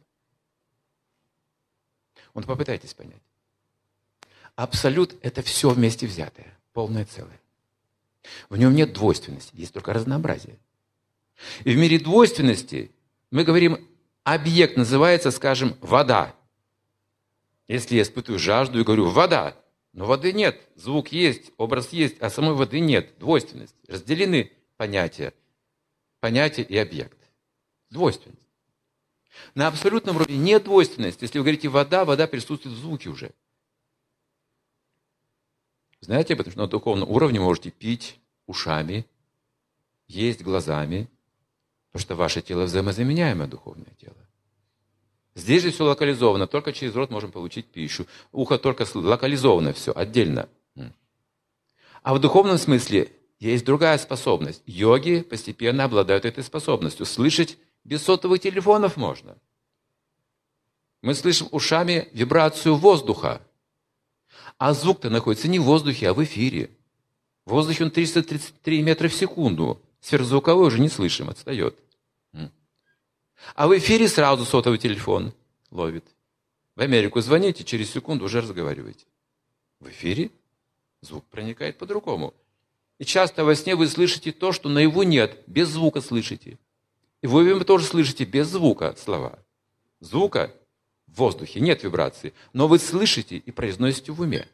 Вот попытайтесь понять. Абсолют – это все вместе взятое, полное целое. В нем нет двойственности, есть только разнообразие. И в мире двойственности мы говорим, объект называется, скажем, вода. Если я испытываю жажду и говорю «вода», но воды нет, звук есть, образ есть, а самой воды нет, двойственность. Разделены понятие и объект. Двойственность. На абсолютном уровне нет двойственности. Если вы говорите «вода», вода присутствует в звуке уже. Знаете, потому что на духовном уровне можете пить ушами, есть глазами, потому что ваше тело взаимозаменяемое духовное тело. Здесь же все локализовано, только через рот можем получить пищу. Ухо только локализовано все, отдельно. А в духовном смысле есть другая способность. Йоги постепенно обладают этой способностью. Слышать без сотовых телефонов можно. Мы слышим ушами вибрацию воздуха. А звук-то находится не в воздухе, а в эфире. В воздухе он 333 метра в секунду. Сверхзвуковой уже не слышим, отстает. А в эфире сразу сотовый телефон ловит. В Америку звоните, через секунду уже разговариваете. В эфире звук проникает по-другому. И часто во сне вы слышите то, что наяву нет, без звука слышите. И вы тоже слышите без звука слова. Звука в воздухе, нет вибрации, но вы слышите и произносите в уме.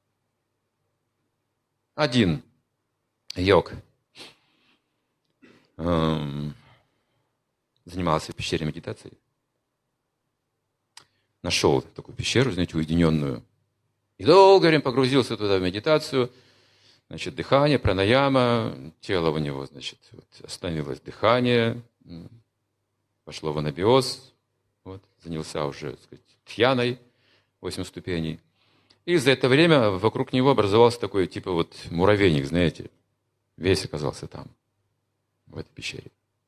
Один йог занимался в пещере медитацией. Нашел такую пещеру, знаете, уединенную. И долгое время погрузился туда в медитацию. Значит, дыхание, пранаяма, тело у него, значит, вот, остановилось дыхание, пошло в анабиоз, вот, занялся уже, так сказать, дхьяной, 8 ступеней. И за это время вокруг него образовался такой, типа, вот, муравейник, знаете, весь оказался там, в этой пещере.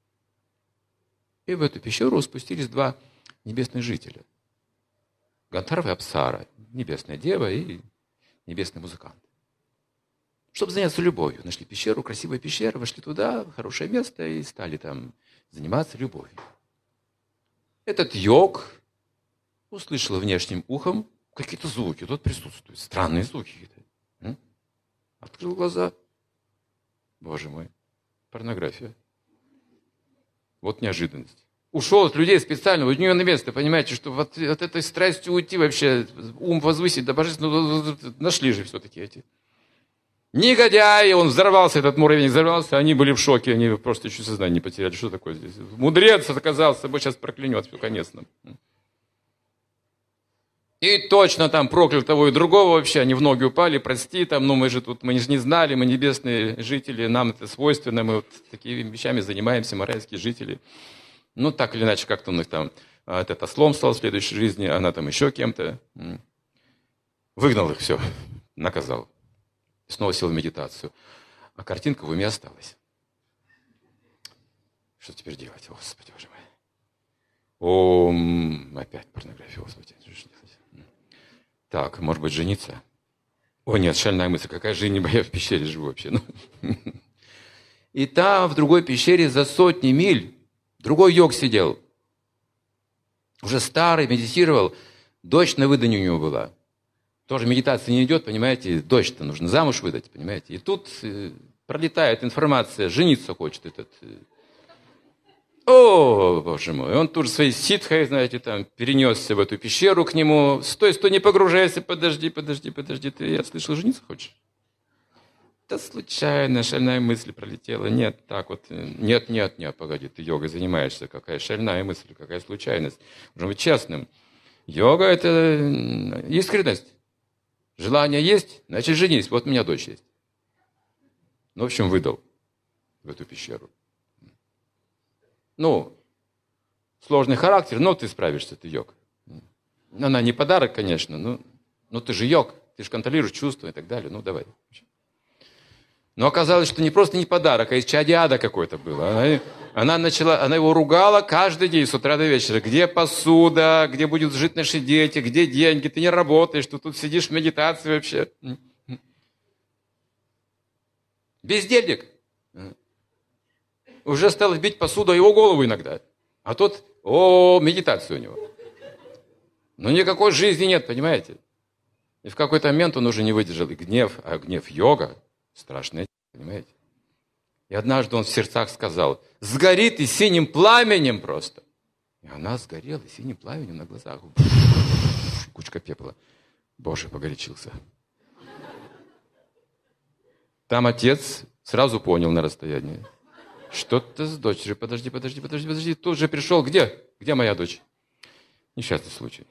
И в эту пещеру спустились 2 небесных жителя. Гандхарва и Апсара, небесная дева и небесный музыкант. Чтобы заняться любовью. Нашли пещеру, красивая пещера, вошли туда, хорошее место, и стали там заниматься любовью. Этот йог услышал внешним ухом какие-то звуки. Тут присутствуют странные звуки какие-то. Открыл глаза. Боже мой, порнография. Вот неожиданность. Ушел от людей специально, у него на место, понимаете, что вот от этой страстью уйти вообще, ум возвысить до божественного, нашли же все-таки эти. Негодяи, он взорвался, этот муравейник взорвался, они были в шоке, они просто чуть сознание не потеряли. Что такое здесь? Мудрец оказался, собой сейчас проклянет, все, конец нам. И точно там проклял того и другого вообще, они в ноги упали, прости, там, ну мы же не знали, мы небесные жители, нам это свойственно, мы вот такими вещами занимаемся, мы райские жители. Ну, так или иначе, как-то он их там, этот ослом стал в следующей жизни, она там еще кем-то. Выгнал их, все, наказал. Снова сел в медитацию. А картинка в уме осталась. Что теперь делать? Господи, Боже мой. Опять порнография, Господи. Так, может быть, жениться? О, нет, шальная мысль. Какая женитьба? Я в пещере живу вообще. И там, в другой пещере, за сотни миль, другой йог сидел. Уже старый, медитировал. Дочь на выданье у него была. Тоже медитация не идет, понимаете, дочь-то нужно замуж выдать, понимаете. И тут пролетает информация, жениться хочет этот. О, Боже мой, он тут же своей ситхой, знаете, там, перенесся в эту пещеру к нему. Стой, не погружайся, подожди, ты, я слышал, жениться хочешь? Да случайно, шальная мысль пролетела. Нет, так вот, нет, погоди, ты йогой занимаешься, какая шальная мысль, какая случайность. Нужно быть честным. Йога – это искренность. Желание есть, значит, женись. Вот у меня дочь есть. Ну, в общем, выдал в эту пещеру. Ну, сложный характер, но ты справишься, ты йог. Она не подарок, конечно, но ты же йог, ты же контролируешь чувства и так далее. Ну, давай. Но оказалось, что не просто не подарок, а из чадиада какой-то было. Она его ругала каждый день с утра до вечера. Где посуда, где будут жить наши дети, где деньги, ты не работаешь, ты тут сидишь в медитации вообще. Бездельник. Уже стал бить посуду о его голову иногда. А тут, медитация у него. Но никакой жизни нет, понимаете? И в какой-то момент он уже не выдержал. И гнев йога, страшное, понимаете? И однажды он в сердцах сказал: сгори ты синим пламенем просто. И она сгорела синим пламенем на глазах. Кучка пепла. Боже, погорячился. Там отец сразу понял на расстоянии. Что-то с дочерью. Подожди. Тут же пришел. Где моя дочь? Несчастный случай.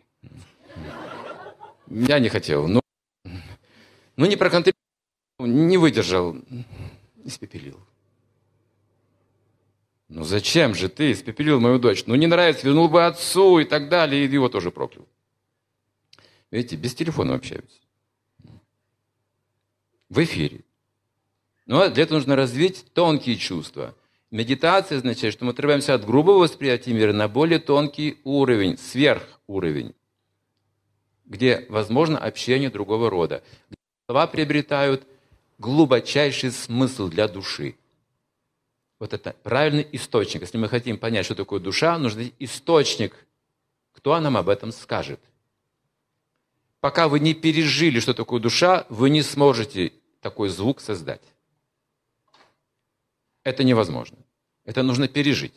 Я не хотел. Не проконтролировал, не выдержал. Испепелил. Ну зачем же ты испепелил мою дочь? Ну не нравится, вернул бы отцу и так далее, и его тоже проклял. Видите, без телефона общаются. В эфире. Но для этого нужно развить тонкие чувства. Медитация означает, что мы отрываемся от грубого восприятия мира на более тонкий уровень, сверхуровень, где возможно общение другого рода. Где слова приобретают глубочайший смысл для души. Вот это правильный источник. Если мы хотим понять, что такое душа, нужен источник. Кто нам об этом скажет? Пока вы не пережили, что такое душа, вы не сможете такой звук создать. Это невозможно. Это нужно пережить.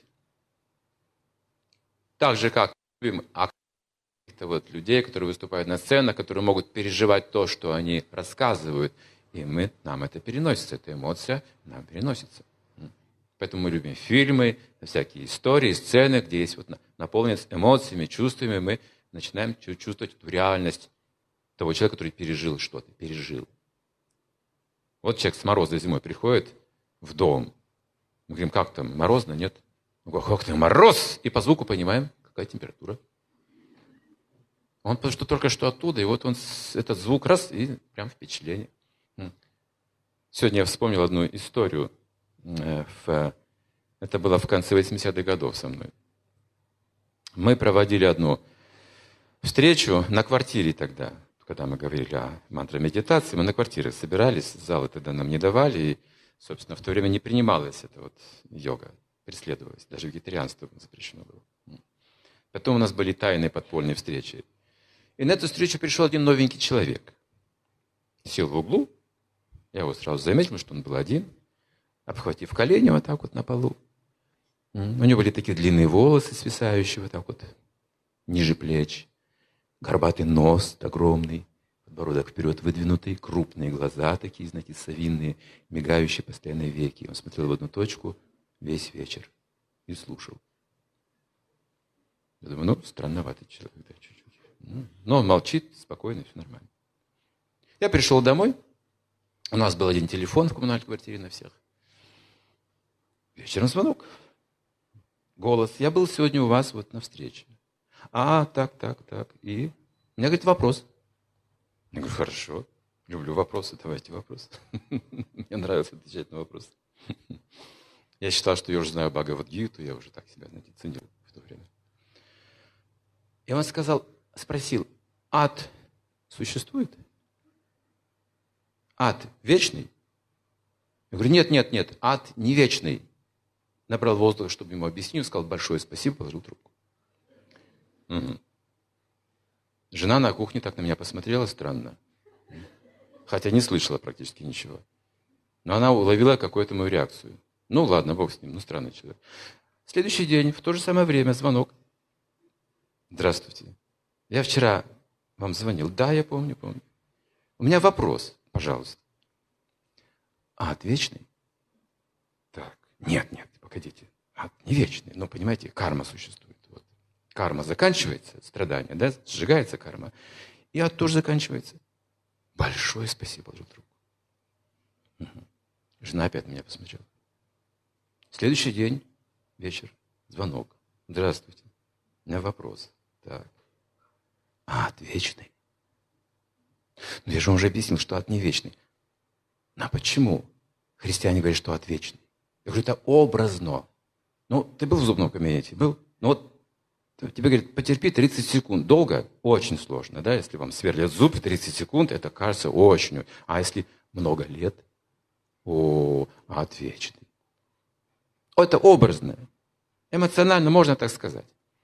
Так же, как каких-то вот людей, которые выступают на сценах, которые могут переживать то, что они рассказывают. И нам это переносится, эта эмоция нам переносится. Поэтому мы любим фильмы, всякие истории, сцены, где есть вот наполненность эмоциями, чувствами. Мы начинаем чувствовать эту реальность того человека, который пережил что-то, пережил. Вот человек с морозной зимой приходит в дом. Мы говорим, как там, морозно? Нет. Мы говорим, как там, мороз! И по звуку понимаем, какая температура. Он потому что только что оттуда, и вот он этот звук раз, и прям впечатление. Сегодня я вспомнил одну историю. Это было в конце 80-х годов со мной. Мы проводили одну встречу на квартире тогда, когда мы говорили о мантра-медитации. Мы на квартире собирались, залы тогда нам не давали, и, собственно, в то время не принималась эта вот йога, преследовалась, даже вегетарианство запрещено было. Потом у нас были тайные подпольные встречи. И на эту встречу пришел один новенький человек. Сел в углу, я его сразу заметил, что он был один, обхватив колени вот так вот на полу. У него были такие длинные волосы, свисающие вот так вот ниже плеч, горбатый нос огромный, подбородок вперед выдвинутый, крупные глаза такие, знаете, совиные, мигающие постоянные веки. Он смотрел в одну точку весь вечер и слушал. Я думаю, странноватый человек, да, чуть-чуть. Но он молчит, спокойно, все нормально. Я пришел домой, у нас был один телефон в коммунальной квартире на всех. Вечером звонок. Голос. Я был сегодня у вас вот на встрече. Так. И у меня, говорит, вопрос. Я говорю, хорошо. Люблю вопросы, давайте вопрос. Мне нравится отвечать на вопросы. Я считал, что я уже знаю Бхагавад-гиту, я уже так себя, знаете, ценил в то время. И он спросил, ад существует? Ад вечный? Я говорю, нет, ад не вечный. Набрал воздух, чтобы ему объяснить, сказал большое спасибо, положил трубку. Жена на кухне так на меня посмотрела странно, хотя не слышала практически ничего. Но она уловила какую-то мою реакцию. Ну ладно, бог с ним, странный человек. Следующий день, в то же самое время, звонок. Здравствуйте. Я вчера вам звонил. Да, я помню. У меня вопрос, пожалуйста. Ад вечный? Так, нет, погодите. Ад не вечный. Но, понимаете, карма существует. Вот. Карма заканчивается, страдание, да, сжигается карма. И ад тоже заканчивается. Большое спасибо, положил трубку. Жена опять на меня посмотрела. Следующий день, вечер, звонок. Здравствуйте. У меня вопрос. Так. Ад вечный. Но я же вам уже объяснил, что ад не вечный. А почему? Христиане говорят, что ад вечный. Я говорю, это образно. Ты был в зубном кабинете? Был? Тебе говорят, потерпи 30 секунд. Долго? Очень сложно, да? Если вам сверлят зуб в 30 секунд, это кажется очень. А если много лет? Ад вечный. Это образно. Эмоционально можно так сказать.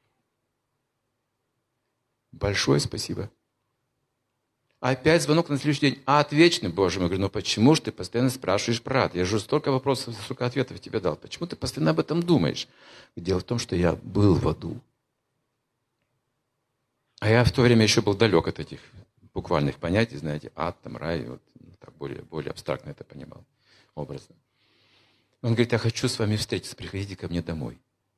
Большое спасибо. Опять звонок на следующий день. Ад вечный, Боже мой. Я говорю, почему же ты постоянно спрашиваешь про ад? Я же столько вопросов, столько ответов тебе дал. Почему ты постоянно об этом думаешь? Дело в том, что я был в аду. А я в то время еще был далек от этих буквальных понятий, знаете, ад, там, рай, вот, так более абстрактно это понимал, образно. Он говорит, я хочу с вами встретиться, приходите ко мне домой.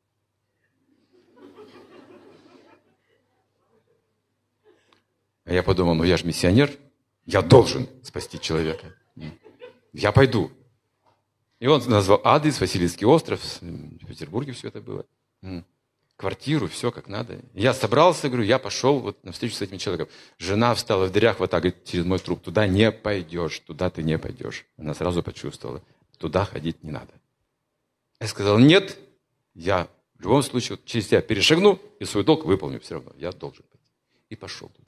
А я подумал, я же миссионер, я должен спасти человека. Я пойду. И он назвал адрес, Васильевский остров, в Петербурге все это было. Квартиру, все как надо. Я собрался, говорю, я пошел вот на встречу с этим человеком. Жена встала в дверях вот так, говорит, через мой труп, туда не пойдешь, туда ты не пойдешь. Она сразу почувствовала, туда ходить не надо. Я сказал, нет, я в любом случае вот через тебя перешагну и свой долг выполню все равно. Я должен пойти. И пошел туда.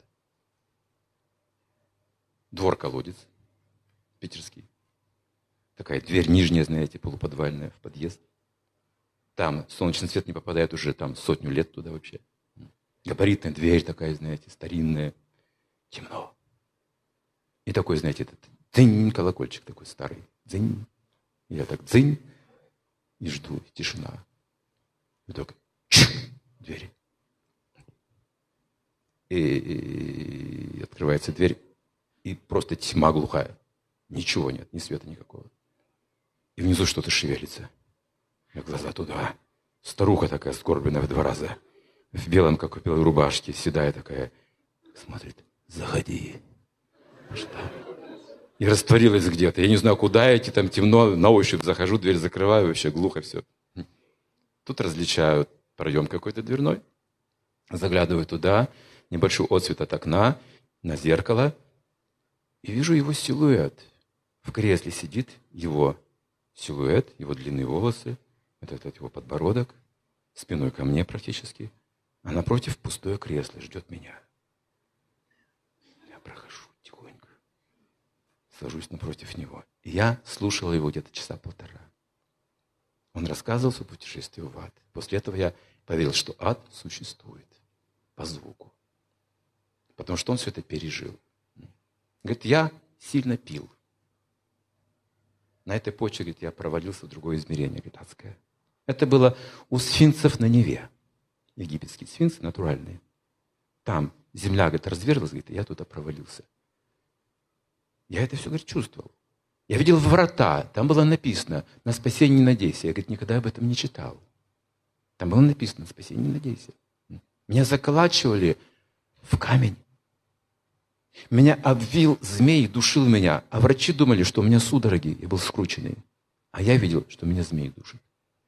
Двор-колодец питерский. Такая дверь нижняя, знаете, полуподвальная в подъезд. Там солнечный свет не попадает уже там 100 лет туда вообще. Габаритная дверь такая, знаете, старинная. Темно. И такой, знаете, этот дзынь, колокольчик такой старый. Дзынь. Я так дзынь. И жду. Тишина. И только двери. И открывается дверь. И просто тьма глухая. Ничего нет, ни света никакого. И внизу что-то шевелится. Я глаза туда. Старуха такая, скорбленная в 2 раза. В белом, как у белой рубашке, седая такая. Смотрит. Заходи. Что? И растворилась где-то. Я не знаю, куда идти, там темно. На ощупь захожу, дверь закрываю, вообще глухо все. Тут различаю проем какой-то дверной. Заглядываю туда. Небольшой отсвет от окна. На зеркало. И вижу его силуэт. В кресле сидит его силуэт, его длинные волосы, этот его подбородок, спиной ко мне практически, а напротив пустое кресло, ждет меня. Я прохожу тихонько, сажусь напротив него. И я слушал его где-то часа 1,5. Он рассказывал о путешествии в ад. После этого я поверил, что ад существует по звуку. Потому что он все это пережил. Говорит, я сильно пил. На этой почве, говорит, я провалился в другое измерение, говорит, адское. Это было у сфинксов на Неве. Египетские сфинксы натуральные. Там земля, говорит, разверзлась, говорит, и я туда провалился. Я это все, говорит, чувствовал. Я видел врата, там было написано, на спасение не надейся. Я, говорит, никогда об этом не читал. Там было написано, на спасение не надейся. Меня заколачивали в камень. Меня обвил змей, душил меня. А врачи думали, что у меня судороги, я был скрученный. А я видел, что меня змей душит.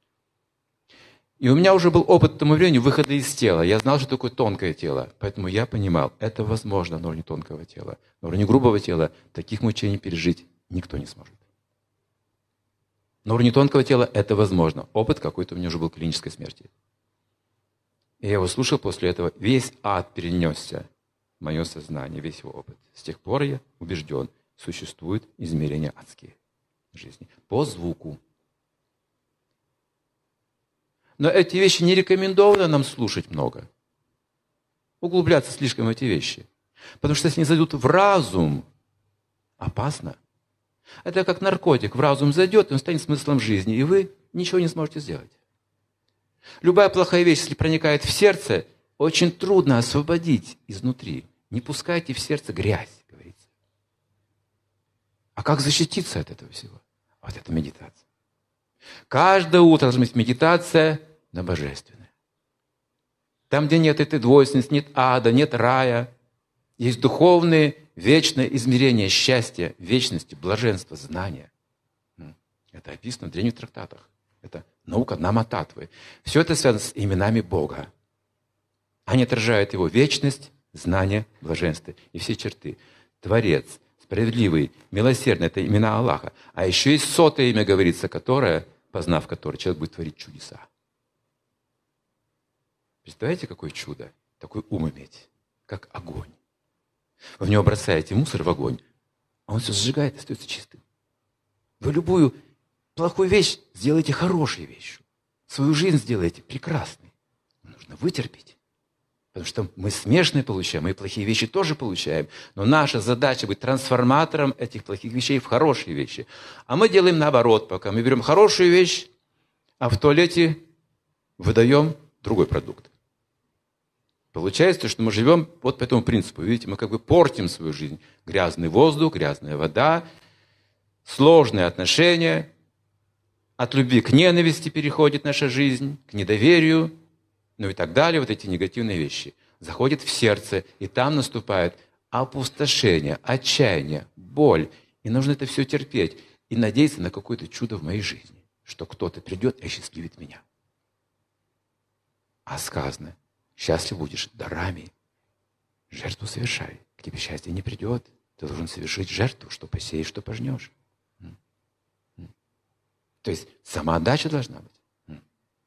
И у меня уже был опыт к тому времени выхода из тела. Я знал, что такое тонкое тело. Поэтому я понимал, это возможно на уровне тонкого тела. На уровне грубого тела таких мучений пережить никто не сможет. На уровне тонкого тела это возможно. Опыт какой-то у меня уже был клинической смерти. И я его слушал после этого. Весь ад перенесся. Мое сознание, весь его опыт. С тех пор я убежден, существуют измерения адские в жизни. По звуку. Но эти вещи не рекомендовано нам слушать много. Углубляться слишком в эти вещи. Потому что если они зайдут в разум, опасно. Это как наркотик. В разум зайдет, и он станет смыслом жизни, и вы ничего не сможете сделать. Любая плохая вещь, если проникает в сердце, очень трудно освободить изнутри. Не пускайте в сердце грязь, говорится. А как защититься от этого всего? Вот это медитация. Каждое утро должна быть медитация на божественное. Там, где нет этой двойственности, нет ада, нет рая, есть духовные, вечное измерение счастья, вечности, блаженства, знания. Это описано в древних трактатах. Это наука Намататвы. Все это связано с именами Бога. Они отражают его вечность, знание, блаженство и все черты. Творец, справедливый, милосердный – это имена Аллаха. А еще есть 100-е имя, говорится, которое, познав которое, человек будет творить чудеса. Представляете, какое чудо? Такой ум иметь, как огонь. Вы в него бросаете мусор в огонь, а он все сжигает и остается чистым. Вы любую плохую вещь сделаете хорошей вещью. Свою жизнь сделаете прекрасной. Нужно вытерпеть. Потому что мы смешанные получаем, мы плохие вещи тоже получаем. Но наша задача быть трансформатором этих плохих вещей в хорошие вещи. А мы делаем наоборот, пока мы берем хорошую вещь, а в туалете выдаем другой продукт. Получается, что мы живем вот по этому принципу. Видите, мы как бы портим свою жизнь. Грязный воздух, грязная вода, сложные отношения. От любви к ненависти переходит наша жизнь, к недоверию. Ну и так далее, вот эти негативные вещи. Заходят в сердце, и там наступает опустошение, отчаяние, боль. И нужно это все терпеть. и надеяться на какое-то чудо в моей жизни, что кто-то придет и осчастливит меня. А сказано, счастлив будешь дарами. Жертву совершай. К тебе счастье не придет. Ты должен совершить жертву, что посеешь, что пожнешь. То есть самоотдача должна быть.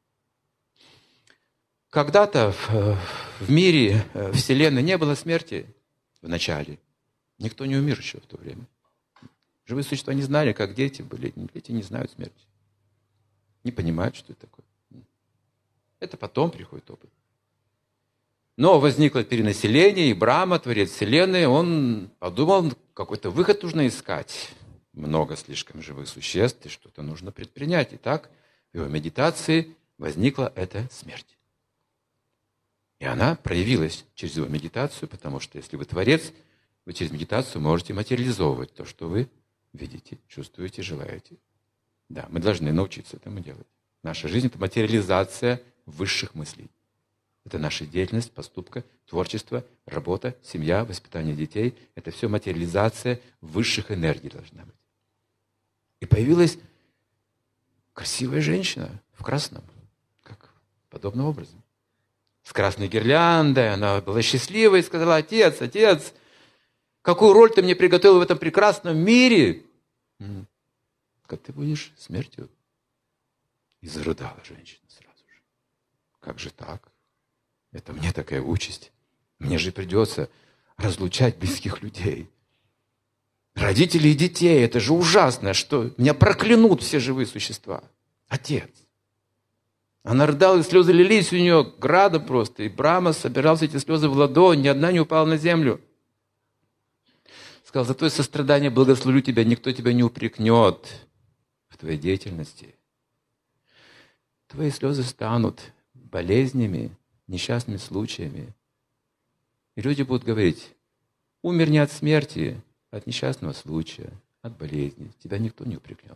Когда-то в мире, в Вселенной не было смерти в начале. Никто не умер еще в то время. Живые существа не знали, как дети были. Дети не знают смерти. Не понимают, что это такое. Это потом приходит опыт. Но возникло перенаселение, и Брахма, творец Вселенной, он подумал, какой-то выход нужно искать. Много слишком живых существ, и что-то нужно предпринять. И так в его медитации возникла эта смерть. И она проявилась через его медитацию, потому что если вы творец, вы через медитацию можете материализовывать то, что вы видите, чувствуете, желаете. Да, мы должны научиться этому делать. Наша жизнь – это материализация высших мыслей. Это наша деятельность, поступка, творчество, работа, семья, воспитание детей. Это все материализация высших энергий должна быть. И появилась красивая женщина в красном, как подобным образом. С красной гирляндой, она была счастлива и сказала: отец, отец, какую роль ты мне приготовил в этом прекрасном мире? Как ты будешь смертью? И зарыдала женщина сразу же. Как же так? Это мне такая участь. Мне же придется разлучать близких людей. Родителей и детей. Это же ужасно, что меня проклянут все живые существа. Отец. Она рыдала, и слезы лились у нее градом просто. И Брахма собирал эти слезы в ладонь, ни одна не упала на землю. Сказал: за твое сострадание благословлю тебя, никто тебя не упрекнет в твоей деятельности. Твои слезы станут болезнями, несчастными случаями. И люди будут говорить: умер не от смерти, а от несчастного случая, от болезни. Тебя никто не упрекнет.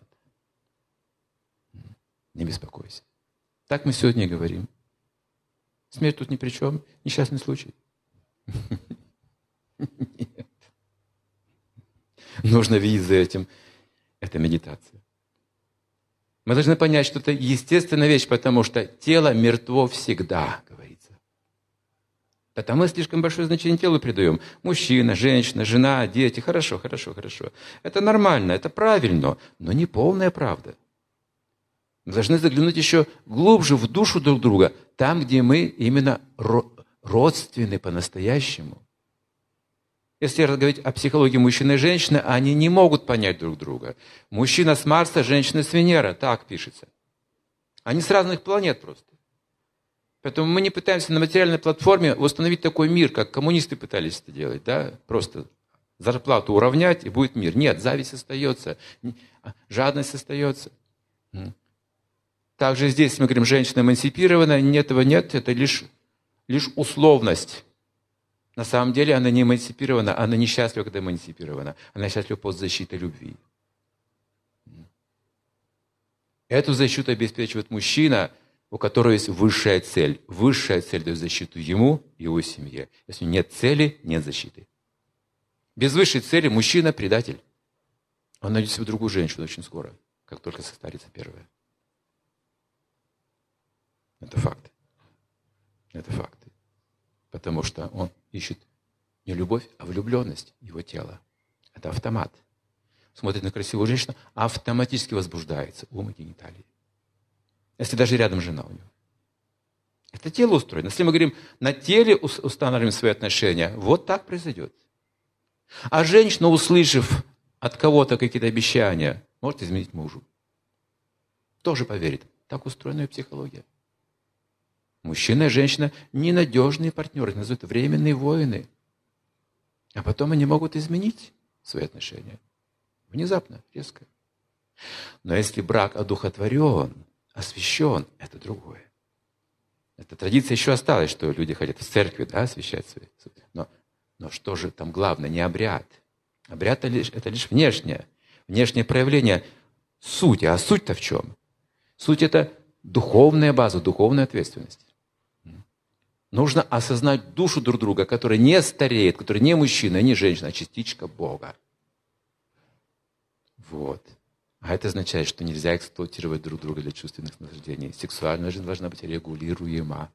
Не беспокойся. Так мы сегодня и говорим. Смерть тут ни при чем, несчастный случай. Нет. Нужно видеть за этим. Это медитация. Мы должны понять, что это естественная вещь, потому что тело мертво всегда, говорится. Потому мы слишком большое значение телу придаем. Мужчина, женщина, жена, дети. Хорошо, хорошо, хорошо. Это нормально, это правильно, но не полная правда. Мы должны заглянуть еще глубже в душу друг друга, там, где мы именно родственны по-настоящему. Если говорить о психологии мужчины и женщины, они не могут понять друг друга. Мужчина с Марса, женщина с Венеры, так пишется. Они с разных планет просто. Поэтому мы не пытаемся на материальной платформе установить такой мир, как коммунисты пытались это делать, да? Просто зарплату уравнять, и будет мир. Нет, зависть остается, жадность остается. Также здесь мы говорим, женщина эмансипирована, этого нет, это лишь условность. На самом деле она не эмансипирована, она несчастлива, когда эмансипирована. Она счастлива под защитой любви. Эту защиту обеспечивает мужчина, у которого есть высшая цель. Высшая цель дает защиту ему и его семье. Если нет цели, нет защиты. Без высшей цели мужчина – предатель. Он найдет себе другую женщину очень скоро, как только состарится первая. Это факт. Это факты. Потому что он ищет не любовь, а влюбленность его тела. Это автомат. Смотрит на красивую женщину, автоматически возбуждается ум и гениталии. Если даже рядом жена у него. Это тело устроено. Если мы говорим, на теле устанавливаем свои отношения, вот так произойдет. А женщина, услышав от кого-то какие-то обещания, может изменить мужу. Тоже поверит. Так устроена ее психология. Мужчина и женщина – ненадежные партнеры, называют временные воины. А потом они могут изменить свои отношения. Внезапно, резко. Но если брак одухотворен, освящен, это другое. Эта традиция еще осталась, что люди ходят в церкви, да, освящать свои. Но что же там главное? Не обряд. Обряд – это лишь внешнее проявление сути. А суть-то в чем? Суть – это духовная база, духовная ответственность. Нужно осознать душу друг друга, которая не стареет, которая не мужчина, не женщина, а частичка Бога. Вот. А это означает, что нельзя эксплуатировать друг друга для чувственных наслаждений. Сексуальная жизнь должна быть регулируема,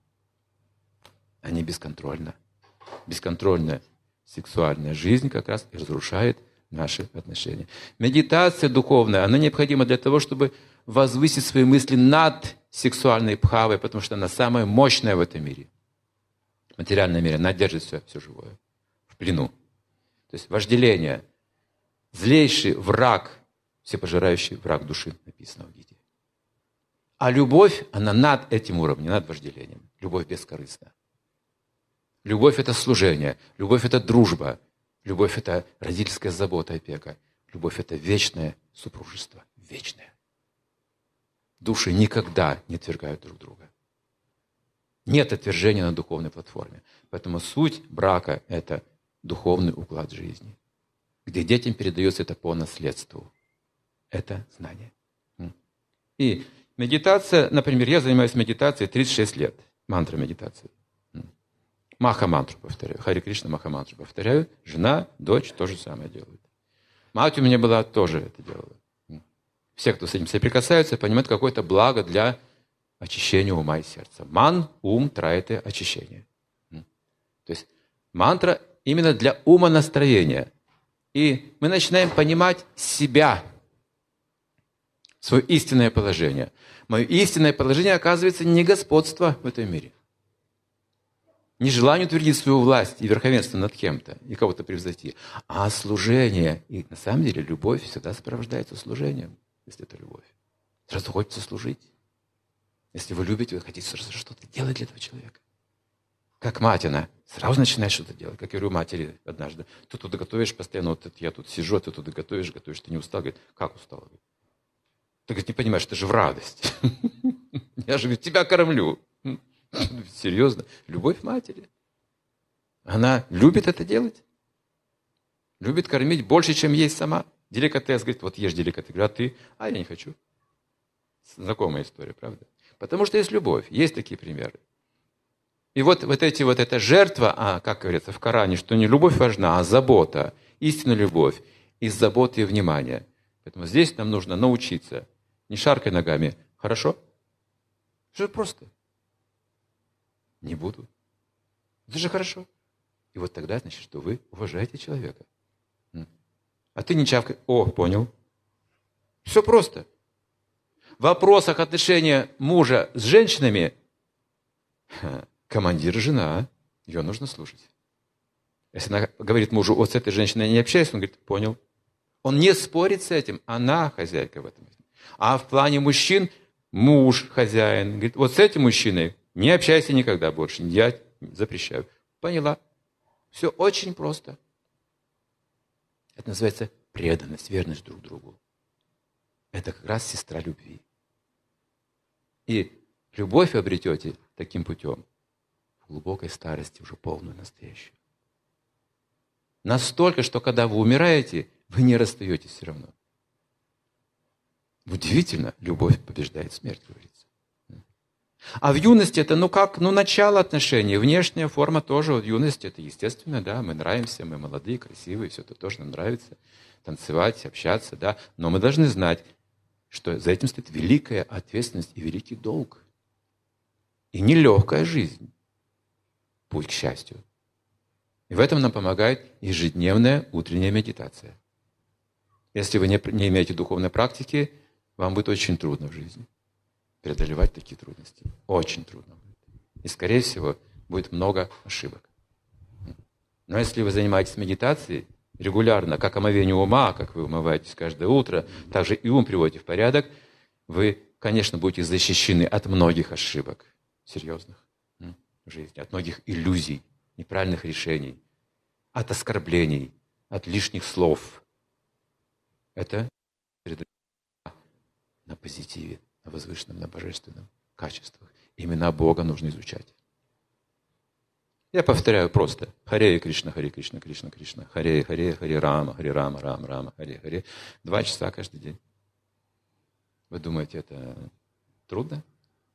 а не бесконтрольна. Бесконтрольная сексуальная жизнь как раз и разрушает наши отношения. Медитация духовная, она необходима для того, чтобы возвысить свои мысли над сексуальной бхавой, потому что она самая мощная в этом мире. В материальном мире она держит все живое в плену. То есть вожделение, злейший враг, всепожирающий враг души, написано в Гите. А любовь, она над этим уровнем, над вожделением. Любовь бескорыстна. Любовь – это служение, любовь – это дружба, любовь – это родительская забота, опека. Любовь – это вечное супружество, вечное. Души никогда не отвергают друг друга. Нет отвержения на духовной платформе. Поэтому суть брака – это духовный уклад жизни, где детям передается это по наследству. Это знание. И медитация, например, я занимаюсь медитацией 36 лет, мантра медитации. Маха-мантру повторяю, Хари Кришна Маха-мантру повторяю. Жена, дочь то же самое делают. Мать у меня была, тоже это делала. Все, кто с этим соприкасаются, понимают, какое-то благо для очищения ума и сердца. Ман, ум, трайте, очищение. То есть мантра именно для умонастроения. И мы начинаем понимать себя, свое истинное положение. Мое истинное положение, оказывается, не господство в этом мире. Не желание утвердить свою власть и верховенство над кем-то и кого-то превзойти, а служение. И на самом деле любовь всегда сопровождается служением, если это любовь. Сразу хочется служить. Если вы любите, вы хотите что-то делать для этого человека. Как мать, она сразу начинает что-то делать. Как я говорю матери однажды, ты тут готовишь постоянно, вот я тут сижу, а ты тут готовишь, ты не устал? Говорит, как устал? Ты, говорит, не понимаешь, это же в радость. Я же, говорит, тебя кормлю. Серьезно. Любовь матери. Она любит это делать. Любит кормить больше, чем есть сама. Деликатес, говорит, вот ешь деликатес. Говорю, а ты? А я не хочу. Знакомая история, правда? Потому что есть любовь. Есть такие примеры. И вот эта жертва, как говорится в Коране, что не любовь важна, а забота. Истинная любовь. Из заботы и внимания. Поэтому здесь нам нужно научиться. Не шаркай ногами. Хорошо? Все просто. Не буду. Это же хорошо. И вот тогда, значит, что вы уважаете человека. А ты не чавкай. О, понял. Все просто. В вопросах отношения мужа с женщинами командир жена, ее нужно слушать. Если она говорит мужу, вот с этой женщиной я не общаюсь, он говорит, понял. Он не спорит с этим, она хозяйка в этом. А в плане мужчин муж хозяин. Говорит, вот с этим мужчиной не общайся никогда больше, я запрещаю. Поняла? Все очень просто. Это называется преданность, верность друг другу. Это как раз сестра любви. И любовь вы обретете таким путем в глубокой старости, уже полную, настоящую. Настолько, что когда вы умираете, вы не расстаетесь все равно. Удивительно, любовь побеждает смерть, говорится. А в юности это, начало отношений. Внешняя форма тоже в юности, это естественно, да, мы нравимся, мы молодые, красивые, все это тоже нам нравится. Танцевать, общаться, да. Но мы должны знать, что за этим стоит великая ответственность и великий долг. И нелегкая жизнь. Путь к счастью. И в этом нам помогает ежедневная утренняя медитация. Если вы не имеете духовной практики, вам будет очень трудно в жизни преодолевать такие трудности. Очень трудно будет. И, скорее всего, будет много ошибок. Но если вы занимаетесь медитацией регулярно, как омовение ума, как вы умываетесь каждое утро, также и ум приводите в порядок, вы, конечно, будете защищены от многих ошибок серьезных в жизни, от многих иллюзий, неправильных решений, от оскорблений, от лишних слов. Это на позитиве, на возвышенном, на божественном качествах. Имена Бога нужно изучать. Я повторяю просто. Харе Кришна, Кришна, Кришна. Харе, Рама, Рама, Харе. 2 часа каждый день. Вы думаете, это трудно?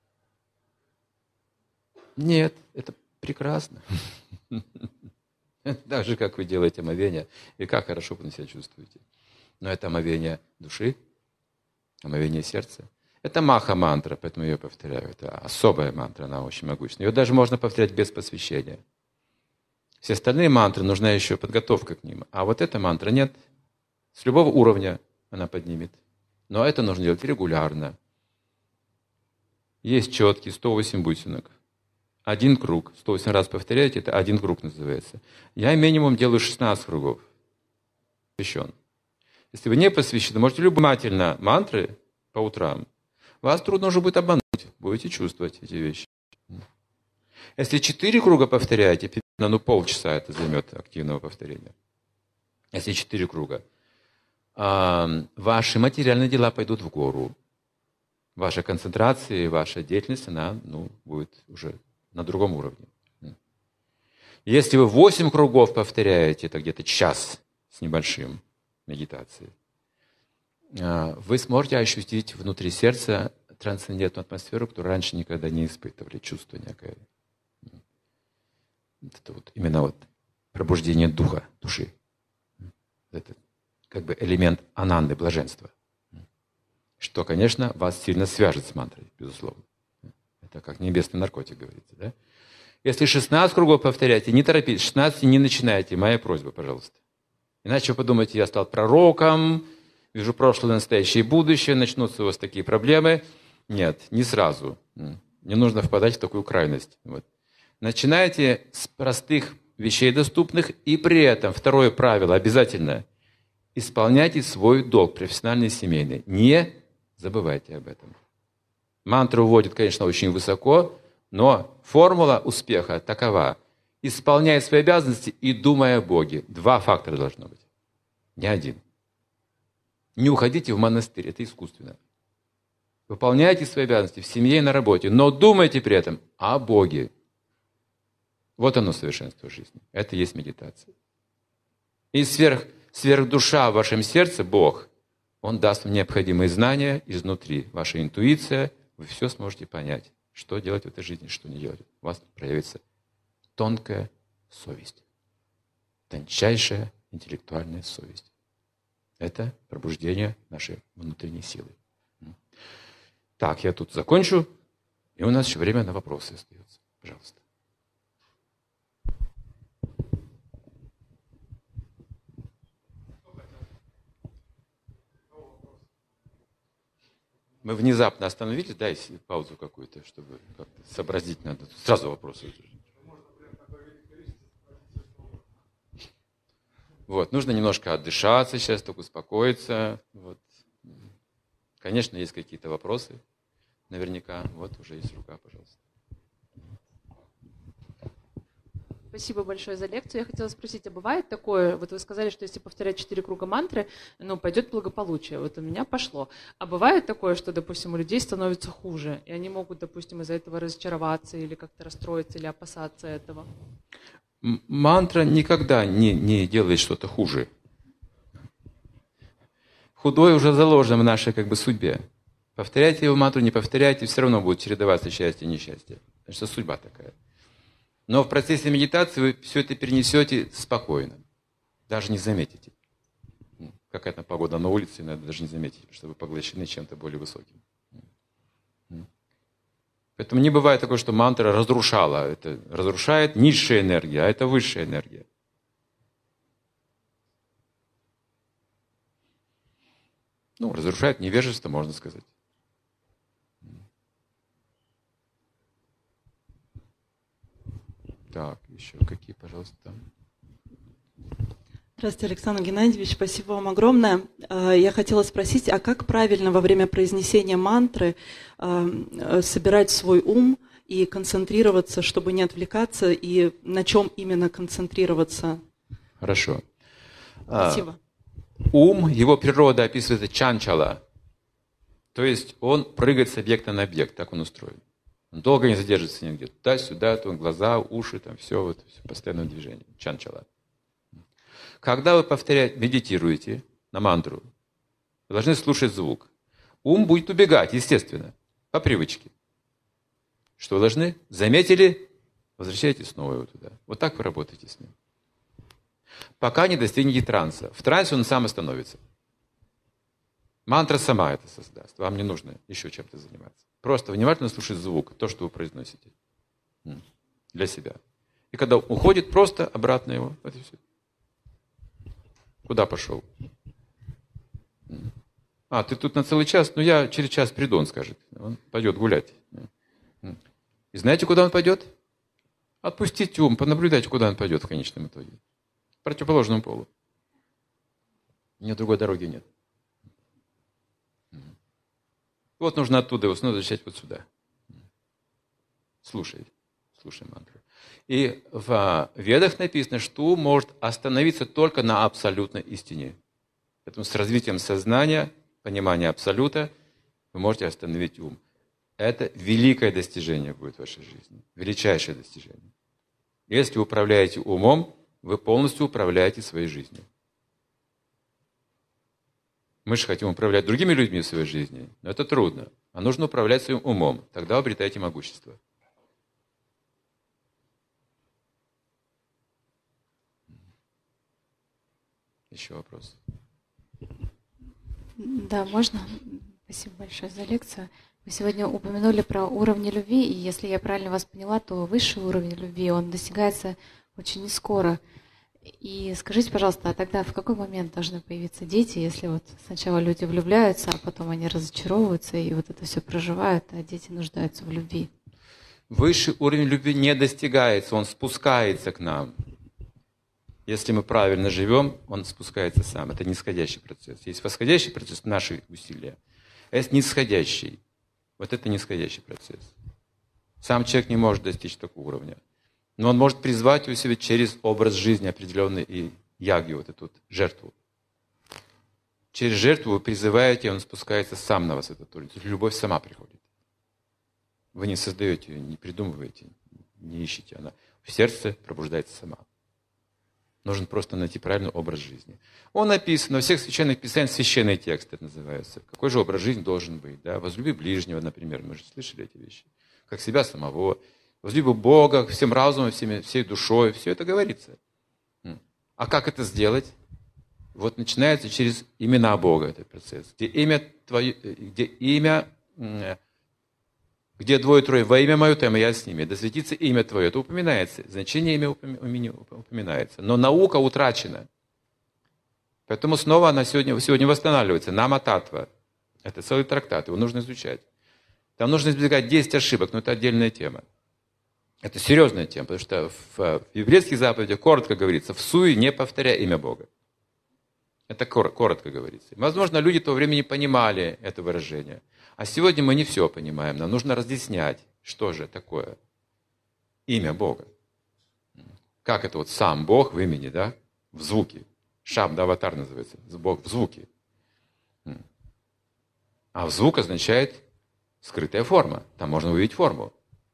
Нет, это прекрасно. Даже как вы делаете омовение, и как хорошо вы себя чувствуете. Но это омовение души, омовение сердца. Это маха-мантра, поэтому я ее повторяю. Это особая мантра, она очень могущественная. Ее даже можно повторять без посвящения. Все остальные мантры, нужна еще подготовка к ним. А вот эта мантра нет. С любого уровня она поднимет. Но это нужно делать регулярно. Есть четкий 108 бусинок. 1 круг. 108 раз повторяете, это 1 круг называется. Я минимум делаю 16 кругов. Посвящен. Если вы не посвящены, можете внимательно мантры по утрам. Вас трудно уже будет обмануть. Будете чувствовать эти вещи. Если 4 круга повторяете, примерно полчаса это займет активного повторения. Если 4 круга, ваши материальные дела пойдут в гору. Ваша концентрация, ваша деятельность, она будет уже на другом уровне. Если вы 8 кругов повторяете, это где-то час с небольшим медитации, вы сможете ощутить внутри сердца трансцендентную атмосферу, которую раньше никогда не испытывали, чувство некое. Это именно пробуждение духа, души. Это как бы элемент ананды, блаженства. Что, конечно, вас сильно свяжет с мантрой, безусловно. Это как небесный наркотик, говорится. Да? Если 16 кругов повторяете, не торопитесь, 16 не начинайте, моя просьба, пожалуйста. Иначе вы подумаете, я стал пророком, вижу прошлое, настоящее и будущее, начнутся у вас такие проблемы. Нет, не сразу. Не нужно впадать в такую крайность. Начинайте с простых вещей доступных, и при этом, второе правило, обязательно исполняйте свой долг, профессиональный и семейный. Не забывайте об этом. Мантру уводит, конечно, очень высоко, но формула успеха такова. Исполняй свои обязанности и думай о Боге. 2 фактора должно быть. Не 1. Не уходите в монастырь, это искусственно. Выполняйте свои обязанности в семье и на работе, но думайте при этом о Боге. Вот оно совершенство жизни. Это и есть медитация. И сверхдуша в вашем сердце, Бог, Он даст вам необходимые знания изнутри. Ваша интуиция, вы все сможете понять, что делать в этой жизни, что не делать. У вас проявится тонкая совесть. Тончайшая интеллектуальная совесть. Это пробуждение нашей внутренней силы. Так, я тут закончу. И у нас еще время на вопросы остается. Пожалуйста. Мы внезапно остановились, дайте паузу какую-то, чтобы как-то сообразить надо. Сразу вопросы. Нужно немножко отдышаться сейчас, только успокоиться. Конечно, есть какие-то вопросы, наверняка. Уже есть рука, пожалуйста. Спасибо большое за лекцию. Я хотела спросить, а бывает такое, вы сказали, что если повторять 4 круга мантры, пойдет благополучие. У меня пошло. А бывает такое, что, допустим, у людей становится хуже, и они могут, допустим, из-за этого разочароваться или как-то расстроиться или опасаться этого? Мантра никогда не делает что-то хуже. Худое уже заложено в нашей судьбе. Повторяйте его мантру, не повторяйте, все равно будет чередоваться счастье и несчастье. Потому что судьба такая. Но в процессе медитации вы все это перенесете спокойно. Даже не заметите. Какая-то погода на улице, надо даже не заметить, что вы поглощены чем-то более высоким. Поэтому не бывает такого, что мантра разрушала. Это разрушает низшая энергия, а это высшая энергия. Разрушает невежество, можно сказать. Так, еще какие, пожалуйста. Здравствуйте, Александр Геннадьевич, спасибо вам огромное. Я хотела спросить, а как правильно во время произнесения мантры собирать свой ум и концентрироваться, чтобы не отвлекаться, и на чем именно концентрироваться? Хорошо. Спасибо. Ум, его природа описывается чанчала, то есть он прыгает с объекта на объект, так он устроен. Он долго не задержится нигде, туда-сюда, глаза, уши, все постоянное движение, чанчала. Когда вы медитируете на мантру, вы должны слушать звук. Ум будет убегать, естественно, по привычке. Что вы должны? Заметили? Возвращайтесь снова его туда. Вот так вы работаете с ним. Пока не достигнете транса. В трансе он сам остановится. Мантра сама это создаст. Вам не нужно еще чем-то заниматься. Просто внимательно слушать звук, то, что вы произносите для себя. И когда уходит, просто обратно его. Вот и все. Куда пошел? А, ты тут на целый час? Ну, я через час приду, он скажет. Он пойдет гулять. И знаете, куда он пойдет? Отпустите ум, понаблюдайте, куда он пойдет в конечном итоге. К противоположному полу. У него другой дороги нет. Вот нужно оттуда его снова возвращать вот сюда. Слушай мантру. И в Ведах написано, что ум может остановиться только на абсолютной истине. Поэтому с развитием сознания, понимания абсолюта, вы можете остановить ум. Это великое достижение будет в вашей жизни. Величайшее достижение. Если вы управляете умом, вы полностью управляете своей жизнью. Мы же хотим управлять другими людьми в своей жизни, но это трудно. А нужно управлять своим умом. Тогда вы обретаете могущество. Еще вопрос? Да, можно? Спасибо большое за лекцию. Вы сегодня упомянули про уровни любви, и если я правильно вас поняла, то высший уровень любви, он достигается очень нескоро. И скажите, пожалуйста, а тогда в какой момент должны появиться дети, если вот сначала люди влюбляются, а потом они разочаровываются и вот это все проживают, а дети нуждаются в любви? Высший уровень любви не достигается, он спускается к нам. Если мы правильно живем, он спускается сам. Это нисходящий процесс. Есть восходящий процесс, наши усилия. А есть нисходящий. Вот это нисходящий процесс. Сам человек не может достичь такого уровня. Но он может призвать у себя через образ жизни определенный и ягью, вот эту вот жертву. Через жертву вы призываете, он спускается сам на вас, этот уровень. То есть любовь сама приходит. Вы не создаете ее, не придумываете, не ищете. Она в сердце пробуждается сама. Нужно просто найти правильный образ жизни. Он написан, во всех священных писаниях священный текст это называется. Какой же образ жизни должен быть? Да? Возлюби ближнего, например. Мы же слышали эти вещи. Как себя самого. Возлюби Бога всем разумом, всей душой. Все это говорится. А как это сделать? Вот начинается через имена Бога этот процесс. Где двое-трое во имя Мое, там и я с ними. Да светится имя Твое. Это упоминается. Значение имя упоминается. Но наука утрачена. Поэтому снова она сегодня восстанавливается. Нама Татва. Это целый трактат. Его нужно изучать. Там нужно избегать 10 ошибок, но это отдельная тема. Это серьезная тема, потому что в еврейских заповедях коротко говорится: в суе не повторяй имя Бога. Это коротко говорится. Возможно, люди в то время не понимали это выражение. А сегодня мы не все понимаем. Нам нужно разъяснять, что же такое имя Бога. Как это вот сам Бог в имени, да? В звуке. Шабда аватар называется. Бог в звуке. А в звук означает скрытая форма. Там можно увидеть форму.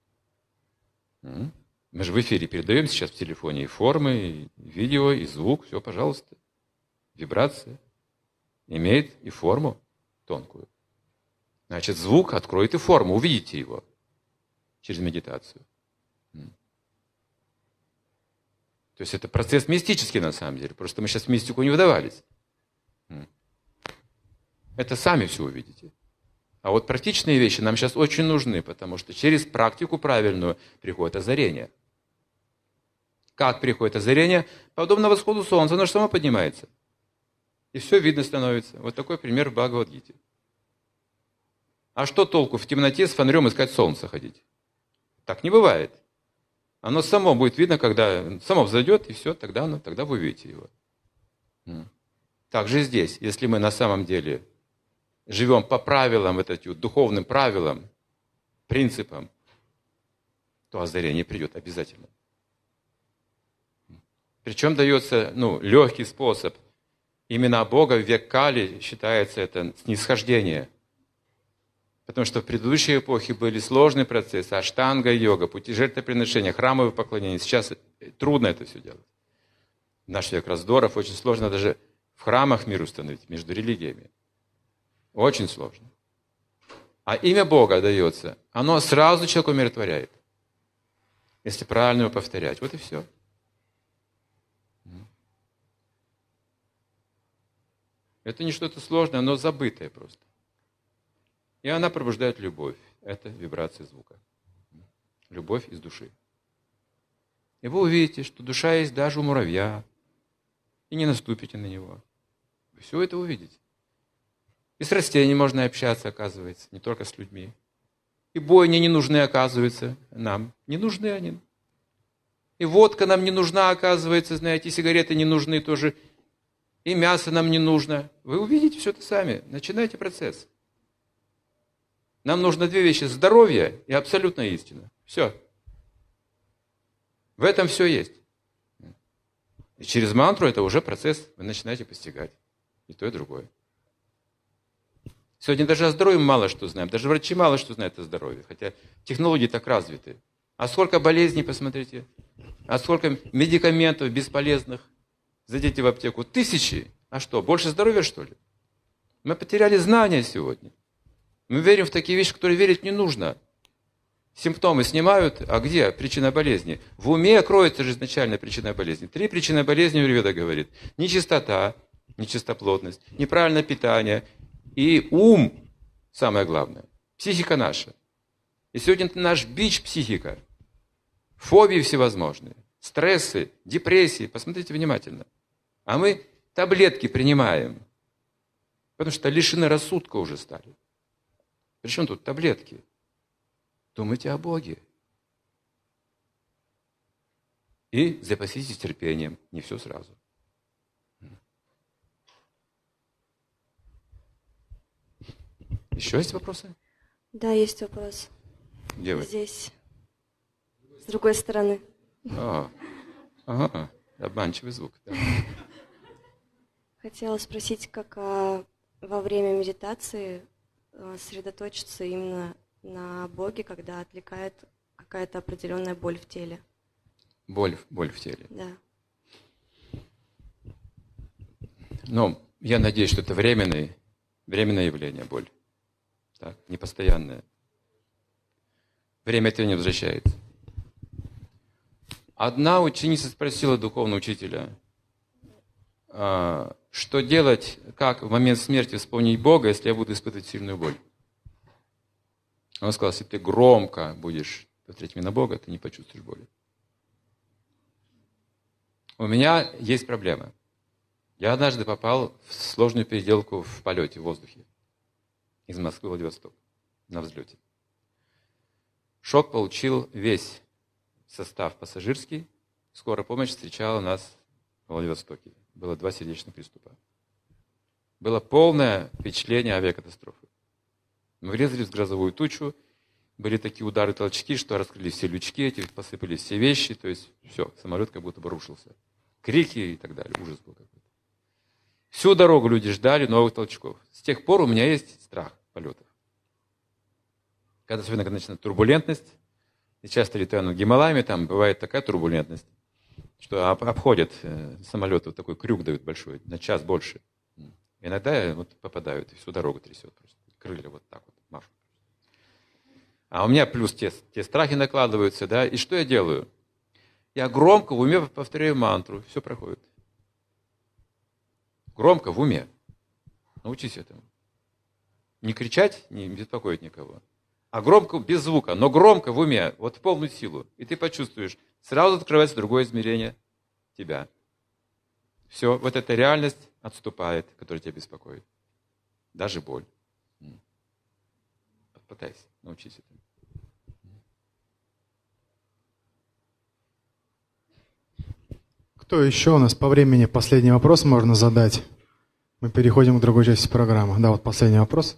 Мы же в эфире передаем сейчас в телефоне и формы, и видео, и звук. Все, пожалуйста. Вибрация имеет и форму тонкую. Значит, звук откроет и форму. Увидите его через медитацию. То есть это процесс мистический на самом деле. Просто мы сейчас в мистику не вдавались. Это сами все увидите. А вот практичные вещи нам сейчас очень нужны, потому что через практику правильную приходит озарение. Как приходит озарение? Подобно восходу солнца, оно же само поднимается. И все видно становится. Вот такой пример в Бхагавад-гите. А что толку в темноте с фонарем искать солнце ходить? Так не бывает. Оно само будет видно, когда само взойдет, и все, тогда вы увидите его. Так же и здесь. Если мы на самом деле живем по правилам, вот этим духовным правилам, принципам, то озарение придет обязательно. Причем дается легкий способ. Имена Бога в век Кали считается это снисхождение. Потому что в предыдущей эпохе были сложные процессы, аштанга-йога, пути жертвоприношения, храмовые поклонения. Сейчас трудно это все делать. В наш век раздоров очень сложно даже в храмах мир установить между религиями. Очень сложно. А имя Бога дается, оно сразу человека умиротворяет. Если правильно его повторять. Вот и все. Это не что-то сложное, оно забытое просто. И она пробуждает любовь. Это вибрация звука. Любовь из души. И вы увидите, что душа есть даже у муравья. И не наступите на него. Вы все это увидите. И с растениями можно общаться, оказывается, не только с людьми. И бойни не нужны, оказывается, нам. Не нужны они. И водка нам не нужна, оказывается, знаете, и сигареты не нужны тоже. И мясо нам не нужно. Вы увидите все это сами. Начинайте процесс. Нам нужно две вещи: здоровье и абсолютная истина. Все. В этом все есть. И через мантру это уже процесс, вы начинаете постигать. И то, и другое. Сегодня даже о здоровье мало что знаем. Даже врачи мало что знают о здоровье. Хотя технологии так развиты. А сколько болезней, посмотрите. А сколько медикаментов бесполезных. Зайдите в аптеку. Тысячи. А что, больше здоровья, что ли? Мы потеряли знания сегодня. Мы верим в такие вещи, в которые верить не нужно. Симптомы снимают, а где причина болезни? В уме кроется же изначально причина болезни. 3 причины болезни Аюрведа говорит. Нечистота, нечистоплотность, неправильное питание и ум, самое главное. Психика наша. И сегодня это наш бич психика. Фобии всевозможные, стрессы, депрессии. Посмотрите внимательно. А мы таблетки принимаем, потому что лишены рассудка уже стали. Причем тут таблетки? Думайте о Боге. И запаситесь терпением. Не все сразу. Еще есть вопросы? Да, есть вопрос. Где вы? Здесь. С другой стороны. Ага, обманчивый звук. Да. Хотела спросить, как во время медитации сосредоточиться именно на Боге, когда отвлекает какая-то определенная боль в теле. Боль в теле. Да. Но я надеюсь, что это временное явление, боль. Так, не постоянное. Время это не возвращается. Одна ученица спросила духовного учителя, что делать, как в момент смерти вспомнить Бога, если я буду испытывать сильную боль. Он сказал, если ты громко будешь повторять имя Бога, ты не почувствуешь боли. У меня есть проблема. Я однажды попал в сложную переделку в полете, в воздухе. Из Москвы в Владивосток. На взлете. Шок получил весь состав пассажирский. Скорая помощь встречала нас в Владивостоке. Было 2 сердечных приступа. Было полное впечатление авиакатастрофы. Мы врезались в грозовую тучу, были такие удары, толчки, что раскрылись все лючки, эти посыпались все вещи, то есть все, самолет как будто бы рушился. Крики и так далее, ужас был какой-то. Всю дорогу люди ждали новых толчков. С тех пор у меня есть страх полетов. Особенно, когда начинается турбулентность, и часто летаю над Гималаями, там бывает такая турбулентность, что обходят самолеты, вот такой крюк дают большой, на час больше. Иногда вот попадают, и всю дорогу трясет просто. Крылья вот так вот машут. А у меня плюс те страхи накладываются, да, и что я делаю? Я громко в уме повторяю мантру, все проходит. Громко в уме. Научись этому. Не кричать, не беспокоить никого. А громко, без звука, но громко в уме, вот в полную силу. И ты почувствуешь, сразу открывается другое измерение тебя. Все, вот эта реальность отступает, которая тебя беспокоит. Даже боль. Попытайся, научись этому. Кто еще у нас по времени последний вопрос можно задать? Мы переходим к другой части программы. Да, вот последний вопрос.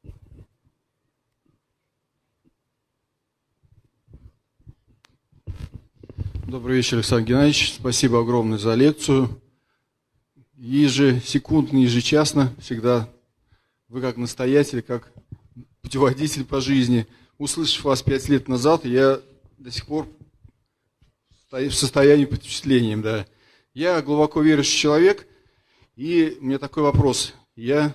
Добрый вечер, Александр Геннадьевич. Спасибо огромное за лекцию. Ежесекундно, ежечасно всегда вы как настоятель, как путеводитель по жизни. Услышав вас 5 лет назад, я до сих пор в состоянии под впечатлением. Да. Я глубоко верующий человек, и у меня такой вопрос. Я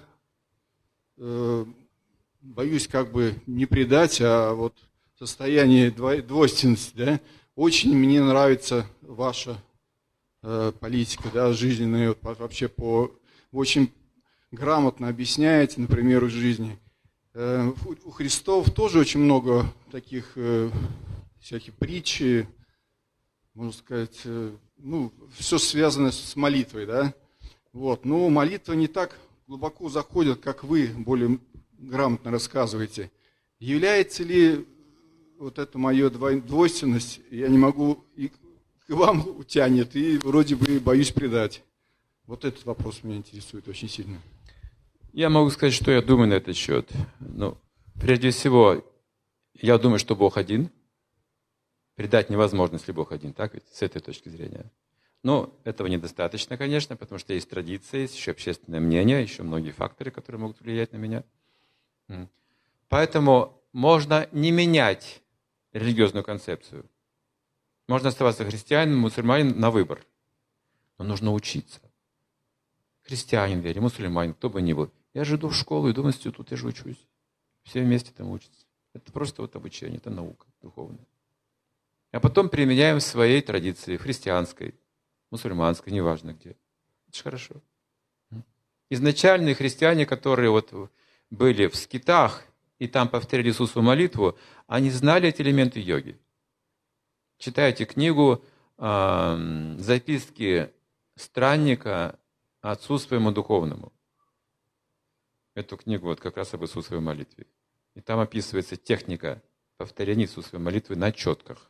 боюсь как бы не предать, а вот состояние двойственности. Да. Очень мне нравится ваша политика, да, жизненная, вообще вы очень грамотно объясняете, например, из жизни. У Христов тоже очень много таких всяких притч, можно сказать, ну, все связано с молитвой, да. Вот. Но молитва не так глубоко заходит, как вы более грамотно рассказываете. Является ли вот эта моя двойственность, я не могу, и к вам тянет, и вроде бы боюсь предать? Вот этот вопрос меня интересует очень сильно. Я могу сказать, что я думаю на этот счет. Ну, прежде всего, я думаю, что Бог один. Предать невозможно, если Бог один, так ведь, с этой точки зрения. Но этого недостаточно, конечно, потому что есть традиция, есть еще общественное мнение, еще многие факторы, которые могут влиять на меня. Поэтому можно не менять религиозную концепцию. Можно оставаться христианином, мусульманином на выбор. Но нужно учиться. Христианин, вере, мусульманин, кто бы ни был. Я же иду в школу, иду в институт, я же учусь. Все вместе там учатся. Это просто вот обучение, это наука духовная. А потом применяем в своей традиции, христианской, мусульманской, неважно где. Это же хорошо. Изначальные христиане, которые вот были в скитах и там повторяли Иисусову молитву, они знали эти элементы йоги. Читайте книгу «Записки странника отцу своему духовному». Эту книгу вот как раз об Иисусовой молитве. И там описывается техника повторения Иисусовой молитвы на четках.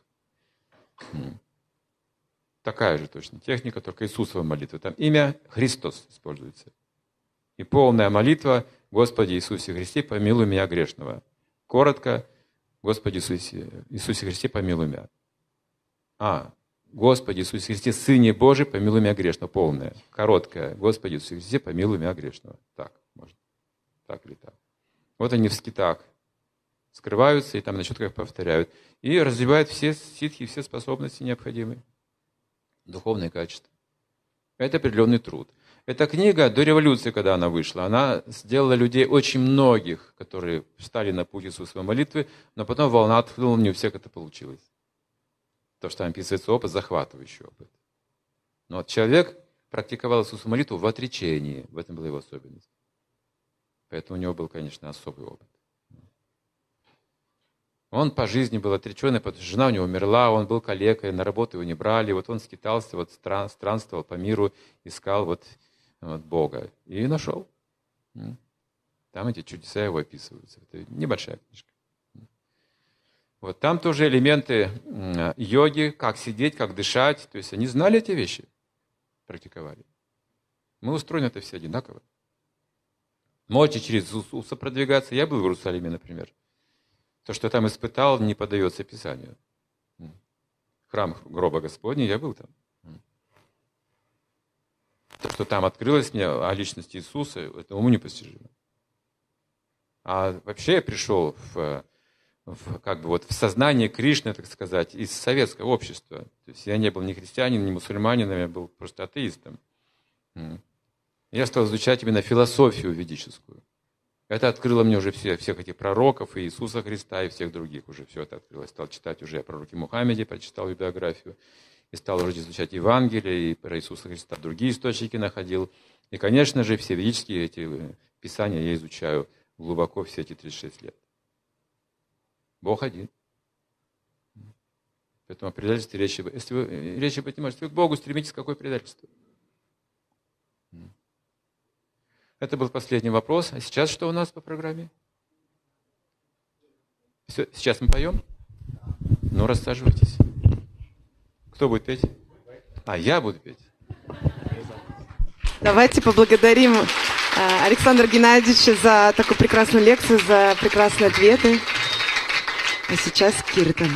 Такая же точно техника, только Иисусова молитва. Там имя Христос используется. И полная молитва: Господи Иисусе Христе, помилуй меня грешного. Коротко: Господи Иисусе Христе, помилуй меня. Господи Иисусе Христе, Сыне Божий, помилуй меня грешного. Полная. Короткая: Господи Иисусе Христе, помилуй меня грешного. Так можно. Так или так. Вот они в скитах скрываются и там на четках повторяют. И развивают все ситхи, все способности необходимые. Духовные качества. Это определенный труд. Эта книга до революции, когда она вышла, она сделала людей очень многих, которые встали на путь Иисусовой молитвы, но потом волна отхлынула, не у всех это получилось. То, что там описывается опыт, захватывающий опыт. Но вот человек практиковал Иисусову молитву в отречении. В этом была его особенность. Поэтому у него был, конечно, особый опыт. Он по жизни был отреченный, потому что жена у него умерла, он был калекой, на работу его не брали. Вот он скитался, вот странствовал по миру, искал вот Бога. И нашел. Там эти чудеса его описываются. Это небольшая книжка. Вот там тоже элементы йоги, как сидеть, как дышать. То есть они знали эти вещи, практиковали. Мы устроены это все одинаково. Можете через Иисуса продвигаться. Я был в Иерусалиме, например. То, что я там испытал, не поддается описанию. Храм гроба Господня, я был там. То, что там открылось мне о личности Иисуса, это уму непостижимо. А вообще я пришел в сознание Кришны, так сказать, из советского общества. То есть я не был ни христианином, ни мусульманином, я был просто атеистом. Я стал изучать именно философию ведическую. Это открыло мне уже всех этих пророков, и Иисуса Христа, и всех других. Уже все это открылось. Стал читать уже о пророке Мухаммеде, прочитал его биографию. И стал уже изучать Евангелие, и про Иисуса Христа другие источники находил. И, конечно же, все ведические эти писания я изучаю глубоко все эти 36 лет. Бог один. Поэтому о предательстве речи... Если вы речи понимаете, вы к Богу стремитесь, какое предательство? Это был последний вопрос. А сейчас что у нас по программе? Все, сейчас мы поем? Ну, рассаживайтесь. Кто будет петь? Я буду петь. Давайте поблагодарим Александра Геннадьевича за такую прекрасную лекцию, за прекрасные ответы. А сейчас киртан.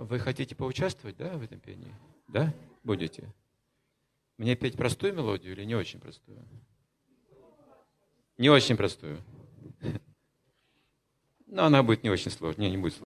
Вы хотите поучаствовать, да, в этом пении? Да? Будете? Мне петь простую мелодию или не очень простую? Не очень простую. Но она будет не очень сложной. Не будет сложной.